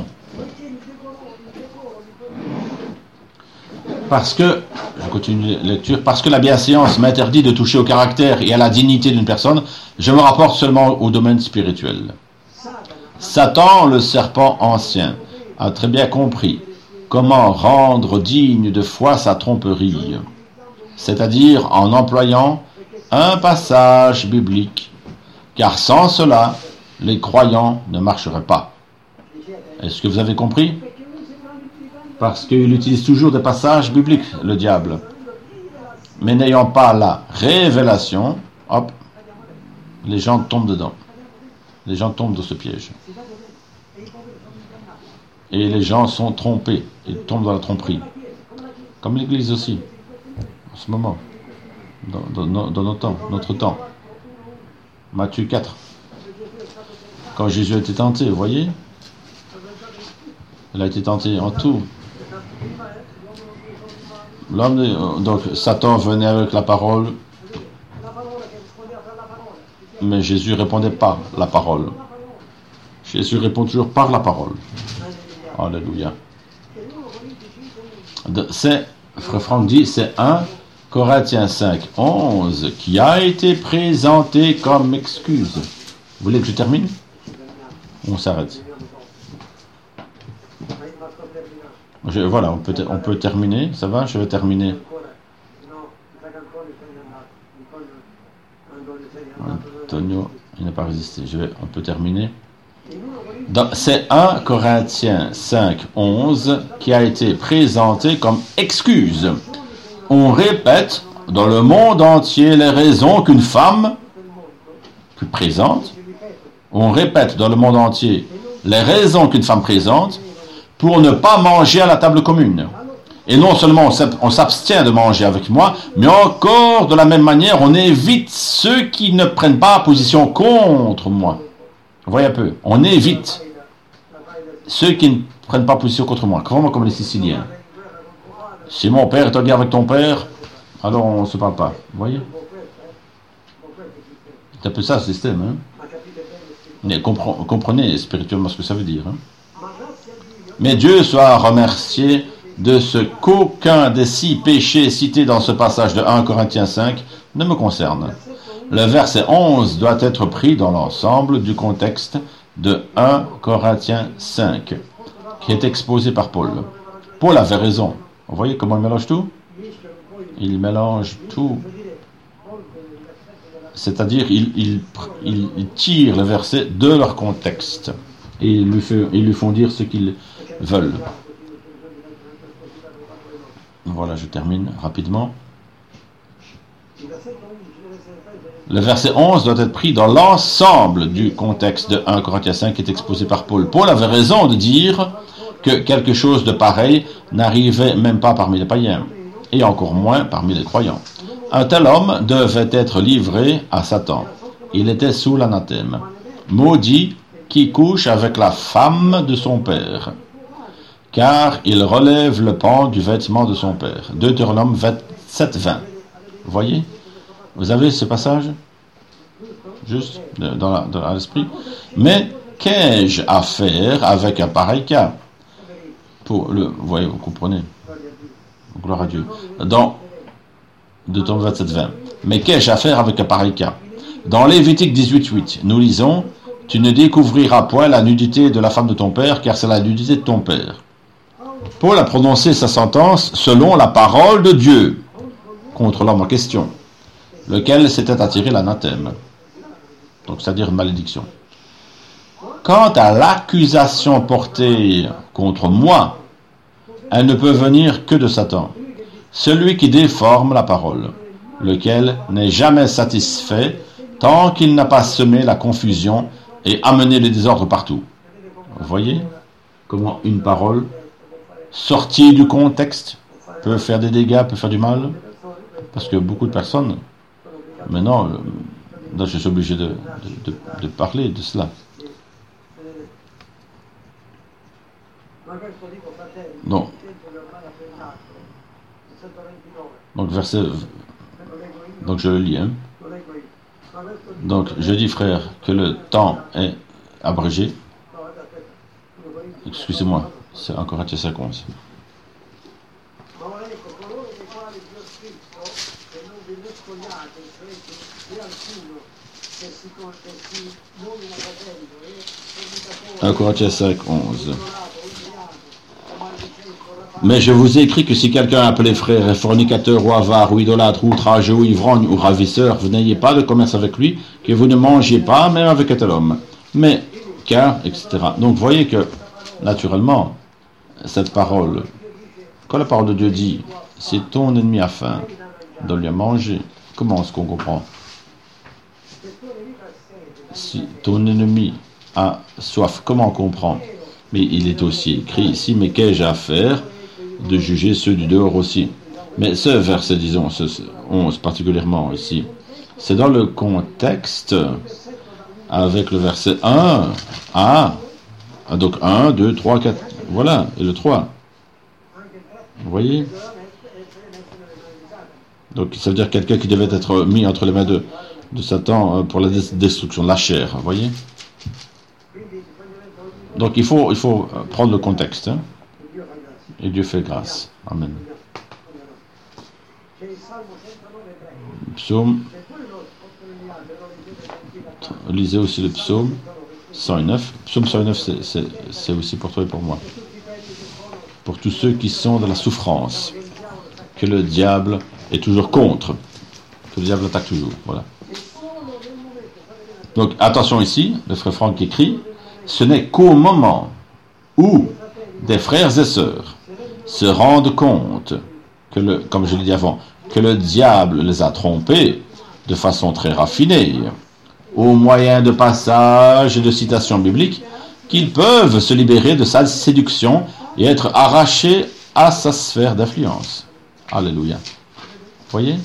Parce que, je continue la lecture, parce que la bienséance m'interdit de toucher au caractère et à la dignité d'une personne, je me rapporte seulement au domaine spirituel. Satan, le serpent ancien, a très bien compris comment rendre digne de foi sa tromperie. c'est-à-dire en employant un passage biblique, car sans cela, les croyants ne marcheraient pas. Est-ce que vous avez compris? Parce qu'il utilise toujours des passages bibliques, le diable. Mais n'ayant pas la révélation, hop, les gens tombent dedans. Les gens tombent dans ce piège. Et les gens sont trompés. Ils tombent dans la tromperie. Comme l'Église aussi, en ce moment, dans, dans, dans notre temps, notre temps. Matthieu quatre. Quand Jésus a été tenté, vous voyez? Il a été tenté en tout. L'homme, donc Satan venait avec la parole, mais Jésus ne répondait pas la parole. Jésus répond toujours par la parole. Alléluia. C'est, Frère Franck dit, c'est un Corinthiens cinq, onze qui a été présenté comme excuse. Vous voulez que je termine? On s'arrête. Je, voilà, on peut, on peut terminer. Ça va? Je vais terminer. Antonio, il n'a pas résisté. Je vais, on peut terminer. Dans, c'est un Corinthiens cinq, onze qui a été présenté comme excuse. On répète dans le monde entier les raisons qu'une femme présente. On répète dans le monde entier les raisons qu'une femme présente pour ne pas manger à la table commune. Et non seulement on s'abstient de manger avec moi, mais encore de la même manière, on évite ceux qui ne prennent pas position contre moi. Vous voyez un peu, on évite ceux qui ne prennent pas position contre moi, comme, comme les Siciliens. Si mon père est en guerre avec ton père, alors on ne se parle pas. Vous voyez? C'est un peu ça le système. Hein? Mais comprenez spirituellement ce que ça veut dire. Hein? Mais Dieu soit remercié de ce qu'aucun des six péchés cités dans ce passage de un Corinthiens cinq ne me concerne. Le verset onze doit être pris dans l'ensemble du contexte de un Corinthiens cinq, qui est exposé par Paul. Paul avait raison. Vous voyez comment il mélange tout? Il mélange tout. C'est-à-dire, il, il, il, il tire le verset de leur contexte. Et ils lui, fait, ils lui font dire ce qu'ils veulent. Voilà, je termine rapidement. Le verset onze doit être pris dans l'ensemble du contexte de un Corinthiens cinq qui est exposé par Paul. Paul avait raison de dire que quelque chose de pareil n'arrivait même pas parmi les païens, et encore moins parmi les croyants. Un tel homme devait être livré à Satan. Il était sous l'anathème. Maudit qui couche avec la femme de son père, car il relève le pan du vêtement de son père. Deutéronome vingt-sept, vingt. Vous voyez? Vous avez ce passage? Juste dans, la, dans l'esprit. Mais qu'ai-je à faire avec un pareil cas? Pour le, vous voyez, vous comprenez? Gloire à Dieu. Dans Deutéronome vingt-sept, vingt. Mais qu'ai-je à faire avec un pareil cas? Dans Lévitique dix-huit, huit, nous lisons: tu ne découvriras point la nudité de la femme de ton père, car c'est la nudité de ton père. Paul a prononcé sa sentence selon la parole de Dieu contre l'homme en question, lequel s'était attiré l'anathème, donc c'est-à-dire une malédiction. Quant à l'accusation portée contre moi, elle ne peut venir que de Satan, celui qui déforme la parole, lequel n'est jamais satisfait tant qu'il n'a pas semé la confusion et amené le désordre partout. Vous voyez comment une parole sortie du contexte peut faire des dégâts, peut faire du mal? Parce que beaucoup de personnes, maintenant, là je suis obligé de, de, de, de parler de cela. Donc, donc verset, donc je le lis. Hein. Donc je dis, frère, que le temps est abrégé. Excusez-moi, c'est un Corinthiens cinq, onze. un Corinthiens cinq, onze. Mais je vous ai écrit que si quelqu'un appelé frère est fornicateur ou avare ou idolâtre ou outrageux ou ivrogne ou ravisseur, vous n'ayez pas de commerce avec lui, que vous ne mangiez pas même avec un tel homme. Mais, car, et cetera. Donc vous voyez que, naturellement, cette parole, quand la parole de Dieu dit, si ton ennemi a faim, donne-lui à manger, comment est-ce qu'on comprend? Si ton ennemi a soif, comment on comprend? Mais il est aussi écrit ici, mais qu'ai-je à faire de juger ceux du dehors aussi? Mais ce verset, disons, ce onze particulièrement ici, c'est dans le contexte avec le verset un. Ah, donc un, deux, trois, quatre, voilà, et le trois. Vous voyez? Donc ça veut dire quelqu'un qui devait être mis entre les mains de, de Satan pour la destruction de la chair, vous voyez? Donc il faut, il faut prendre le contexte, hein? Et Dieu fait grâce. Amen. Psaume, lisez aussi le psaume cent neuf. Psaume cent neuf, c'est, c'est, c'est aussi pour toi et pour moi. Pour tous ceux qui sont dans la souffrance, que le diable est toujours contre, que le diable attaque toujours. Voilà. Donc attention ici, le frère Franck écrit, ce n'est qu'au moment où des frères et sœurs se rendent compte que le, comme je l'ai dit avant, que le diable les a trompés de façon très raffinée, au moyen de passages et de citations bibliques, qu'ils peuvent se libérer de sa séduction et être arrachés à sa sphère d'influence. Alléluia. Vous voyez?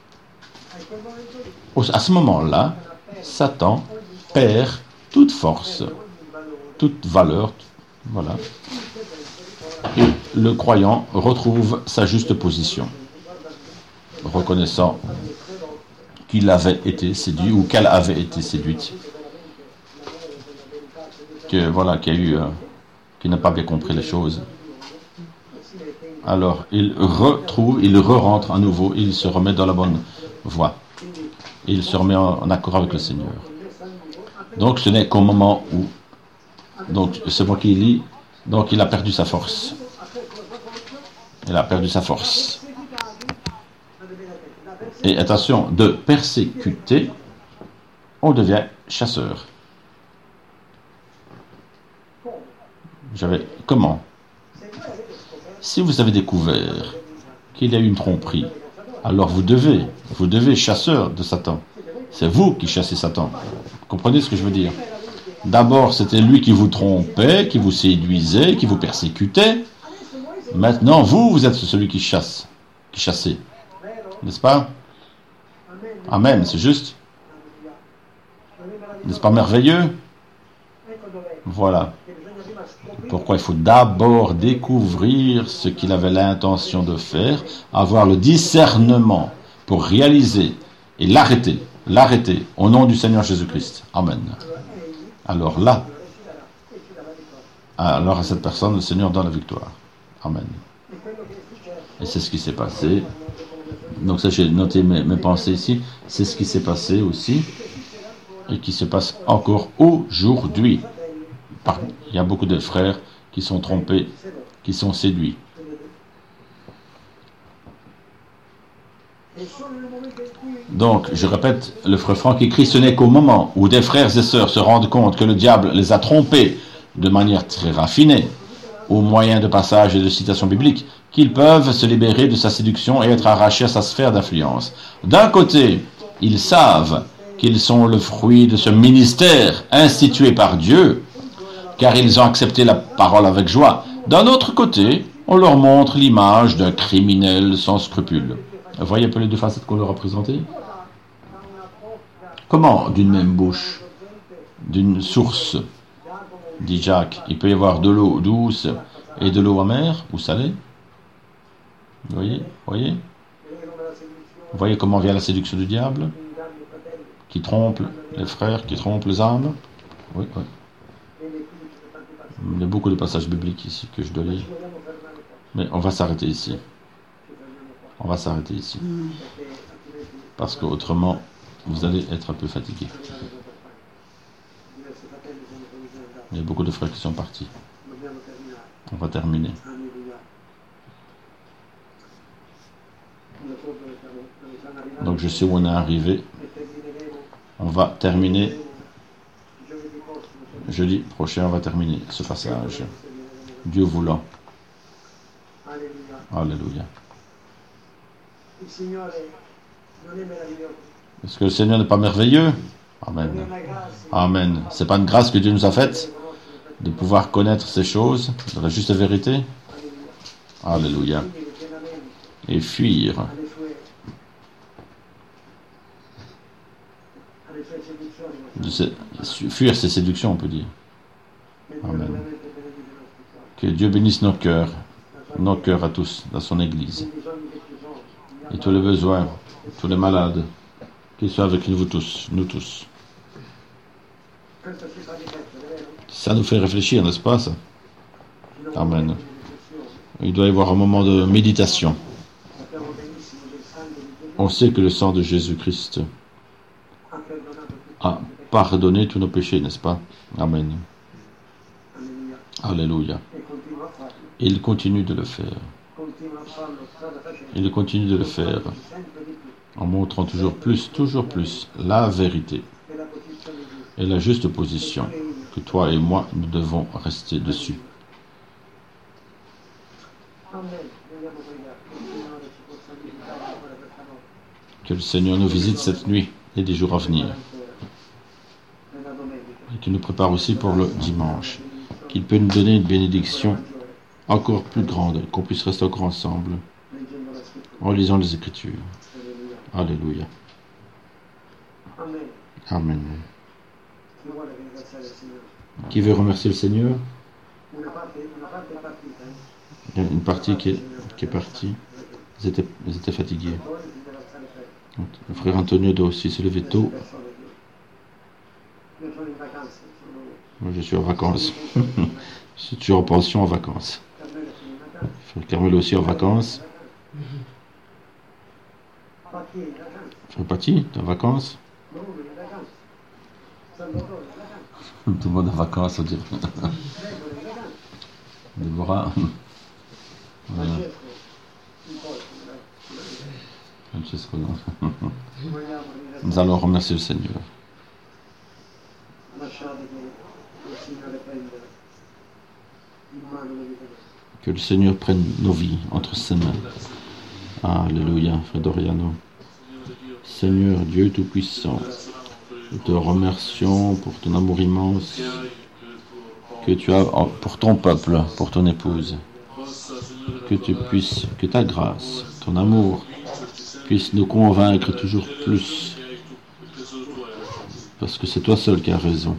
À ce moment-là, Satan perd toute force, toute valeur, voilà. Et le croyant retrouve sa juste position, reconnaissant qu'il avait été séduit ou qu'elle avait été séduite, que voilà, qu'il y a eu, euh, qu'il n'a pas bien compris les choses. Alors il retrouve, il re-rentre à nouveau, il se remet dans la bonne voie, il se remet en, en accord avec le Seigneur. Donc ce n'est qu'au moment où, donc c'est moi qui lis, donc il a perdu sa force. Il a perdu sa force. Et attention, de persécuter, on devient chasseur. J'avais, comment? Si vous avez découvert qu'il y a eu une tromperie, alors vous devez, vous devez chasseur de Satan. C'est vous qui chassez Satan. Vous comprenez ce que je veux dire? D'abord, c'était lui qui vous trompait, qui vous séduisait, qui vous persécutait. Maintenant, vous, vous êtes celui qui chasse, qui chassez. N'est-ce pas? Amen, c'est juste. N'est-ce pas merveilleux? Voilà. Pourquoi il faut d'abord découvrir ce qu'il avait l'intention de faire, avoir le discernement pour réaliser et l'arrêter, l'arrêter au nom du Seigneur Jésus-Christ. Amen. Alors là, alors à cette personne, le Seigneur donne la victoire. Amen. Et c'est ce qui s'est passé. Donc ça, j'ai noté mes, mes pensées ici. C'est ce qui s'est passé aussi et qui se passe encore aujourd'hui. Il y a beaucoup de frères qui sont trompés, qui sont séduits. Donc, je répète, le frère Franck écrit, ce n'est qu'au moment où des frères et sœurs se rendent compte que le diable les a trompés de manière très raffinée, au moyen de passages et de citations bibliques, qu'ils peuvent se libérer de sa séduction et être arrachés à sa sphère d'influence. D'un côté, ils savent qu'ils sont le fruit de ce ministère institué par Dieu, car ils ont accepté la parole avec joie. D'un autre côté, on leur montre l'image d'un criminel sans scrupules. Vous voyez un peu les deux facettes qu'on leur a présentées? Comment, d'une même bouche, d'une source, dit Jacques, il peut y avoir de l'eau douce et de l'eau amère ou salée? Vous voyez? Vous voyez? Vous voyez comment vient la séduction du diable, qui trompe les frères, qui trompe les âmes? Oui, oui. Il y a beaucoup de passages bibliques ici que je dois lire. Mais on va s'arrêter ici. On va s'arrêter ici. Parce qu'autrement, vous allez être un peu fatigué. Il y a beaucoup de frères qui sont partis. On va terminer. Donc je sais où on est arrivé. On va terminer. Jeudi prochain, on va terminer ce passage. Dieu voulant. Alléluia. Est-ce que le Seigneur n'est pas merveilleux? Amen. Amen. C'est pas une grâce que Dieu nous a faite de pouvoir connaître ces choses, de la juste vérité? Alléluia. Et fuir. De ces, fuir ces séductions, on peut dire. Amen. Que Dieu bénisse nos cœurs, nos cœurs à tous, dans son Église. Et tous les besoins, tous les malades, qu'ils soient avec nous tous, nous tous. Ça nous fait réfléchir, n'est-ce pas, ça? Amen. Il doit y avoir un moment de méditation. On sait que le sang de Jésus-Christ a pardonné tous nos péchés, n'est-ce pas? Amen. Alléluia. Et il continue de le faire. Il continue de le faire en montrant toujours plus, toujours plus la vérité et la juste position que toi et moi, nous devons rester dessus. Que le Seigneur nous visite cette nuit et des jours à venir. Et qu'il nous prépare aussi pour le dimanche. Qu'il peut nous donner une bénédiction encore plus grande, qu'on puisse rester encore ensemble en lisant les Écritures. Alléluia. Amen. Qui veut remercier le Seigneur? Il y a une partie qui est, qui est partie. Ils étaient, ils étaient fatigués. Le frère Antonio doit aussi se lever tôt. Moi, je suis en vacances. Je suis toujours en pension en vacances. Frère Carmelo aussi en vacances. Frère Pati, t'es en vacances? Tout le monde en vacances, on dirait. Déborah. Voilà. Nous allons remercier le Seigneur. Que le Seigneur prenne nos vies entre ses mains. Alléluia, Frère Doriano. Seigneur Dieu Tout-Puissant, nous te remercions pour ton amour immense que tu as pour ton peuple, pour ton épouse. Que tu puisses, que ta grâce, ton amour puisse nous convaincre toujours plus. Parce que c'est toi seul qui as raison.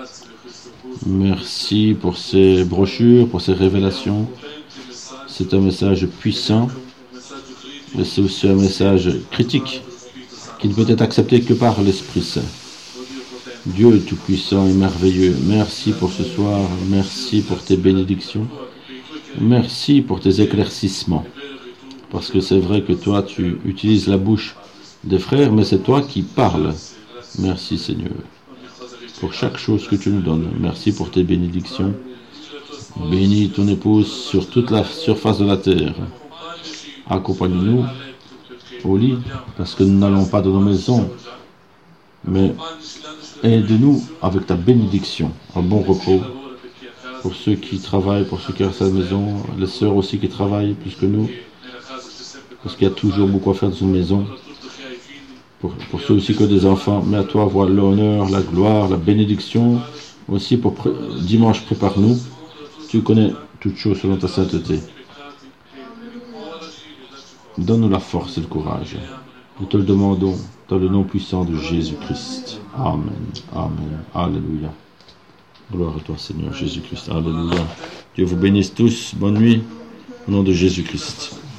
Merci pour ces brochures, pour ces révélations. C'est un message puissant, mais c'est aussi un message critique qui ne peut être accepté que par l'Esprit Saint. Dieu Tout-Puissant et merveilleux, merci pour ce soir, merci pour tes bénédictions, merci pour tes éclaircissements. Parce que c'est vrai que toi, tu utilises la bouche des frères, mais c'est toi qui parles. Merci Seigneur, pour chaque chose que tu nous donnes. Merci pour tes bénédictions. Bénis ton épouse sur toute la surface de la terre. Accompagne-nous au lit, parce que nous n'allons pas dans nos maisons, mais aide-nous avec ta bénédiction, un bon repos pour ceux qui travaillent, pour ceux qui restent à la maison, les sœurs aussi qui travaillent plus que nous, parce qu'il y a toujours beaucoup à faire dans une maison. Pour, pour ceux aussi qui ont des enfants, mais à toi voilà l'honneur, la gloire, la bénédiction. Aussi pour pré- dimanche, prépare-nous. Tu connais toutes choses selon ta sainteté. Donne-nous la force et le courage. Nous te le demandons dans le nom puissant de Jésus-Christ. Amen. Amen. Alléluia. Gloire à toi, Seigneur Jésus-Christ. Alléluia. Dieu vous bénisse tous. Bonne nuit. Au nom de Jésus-Christ.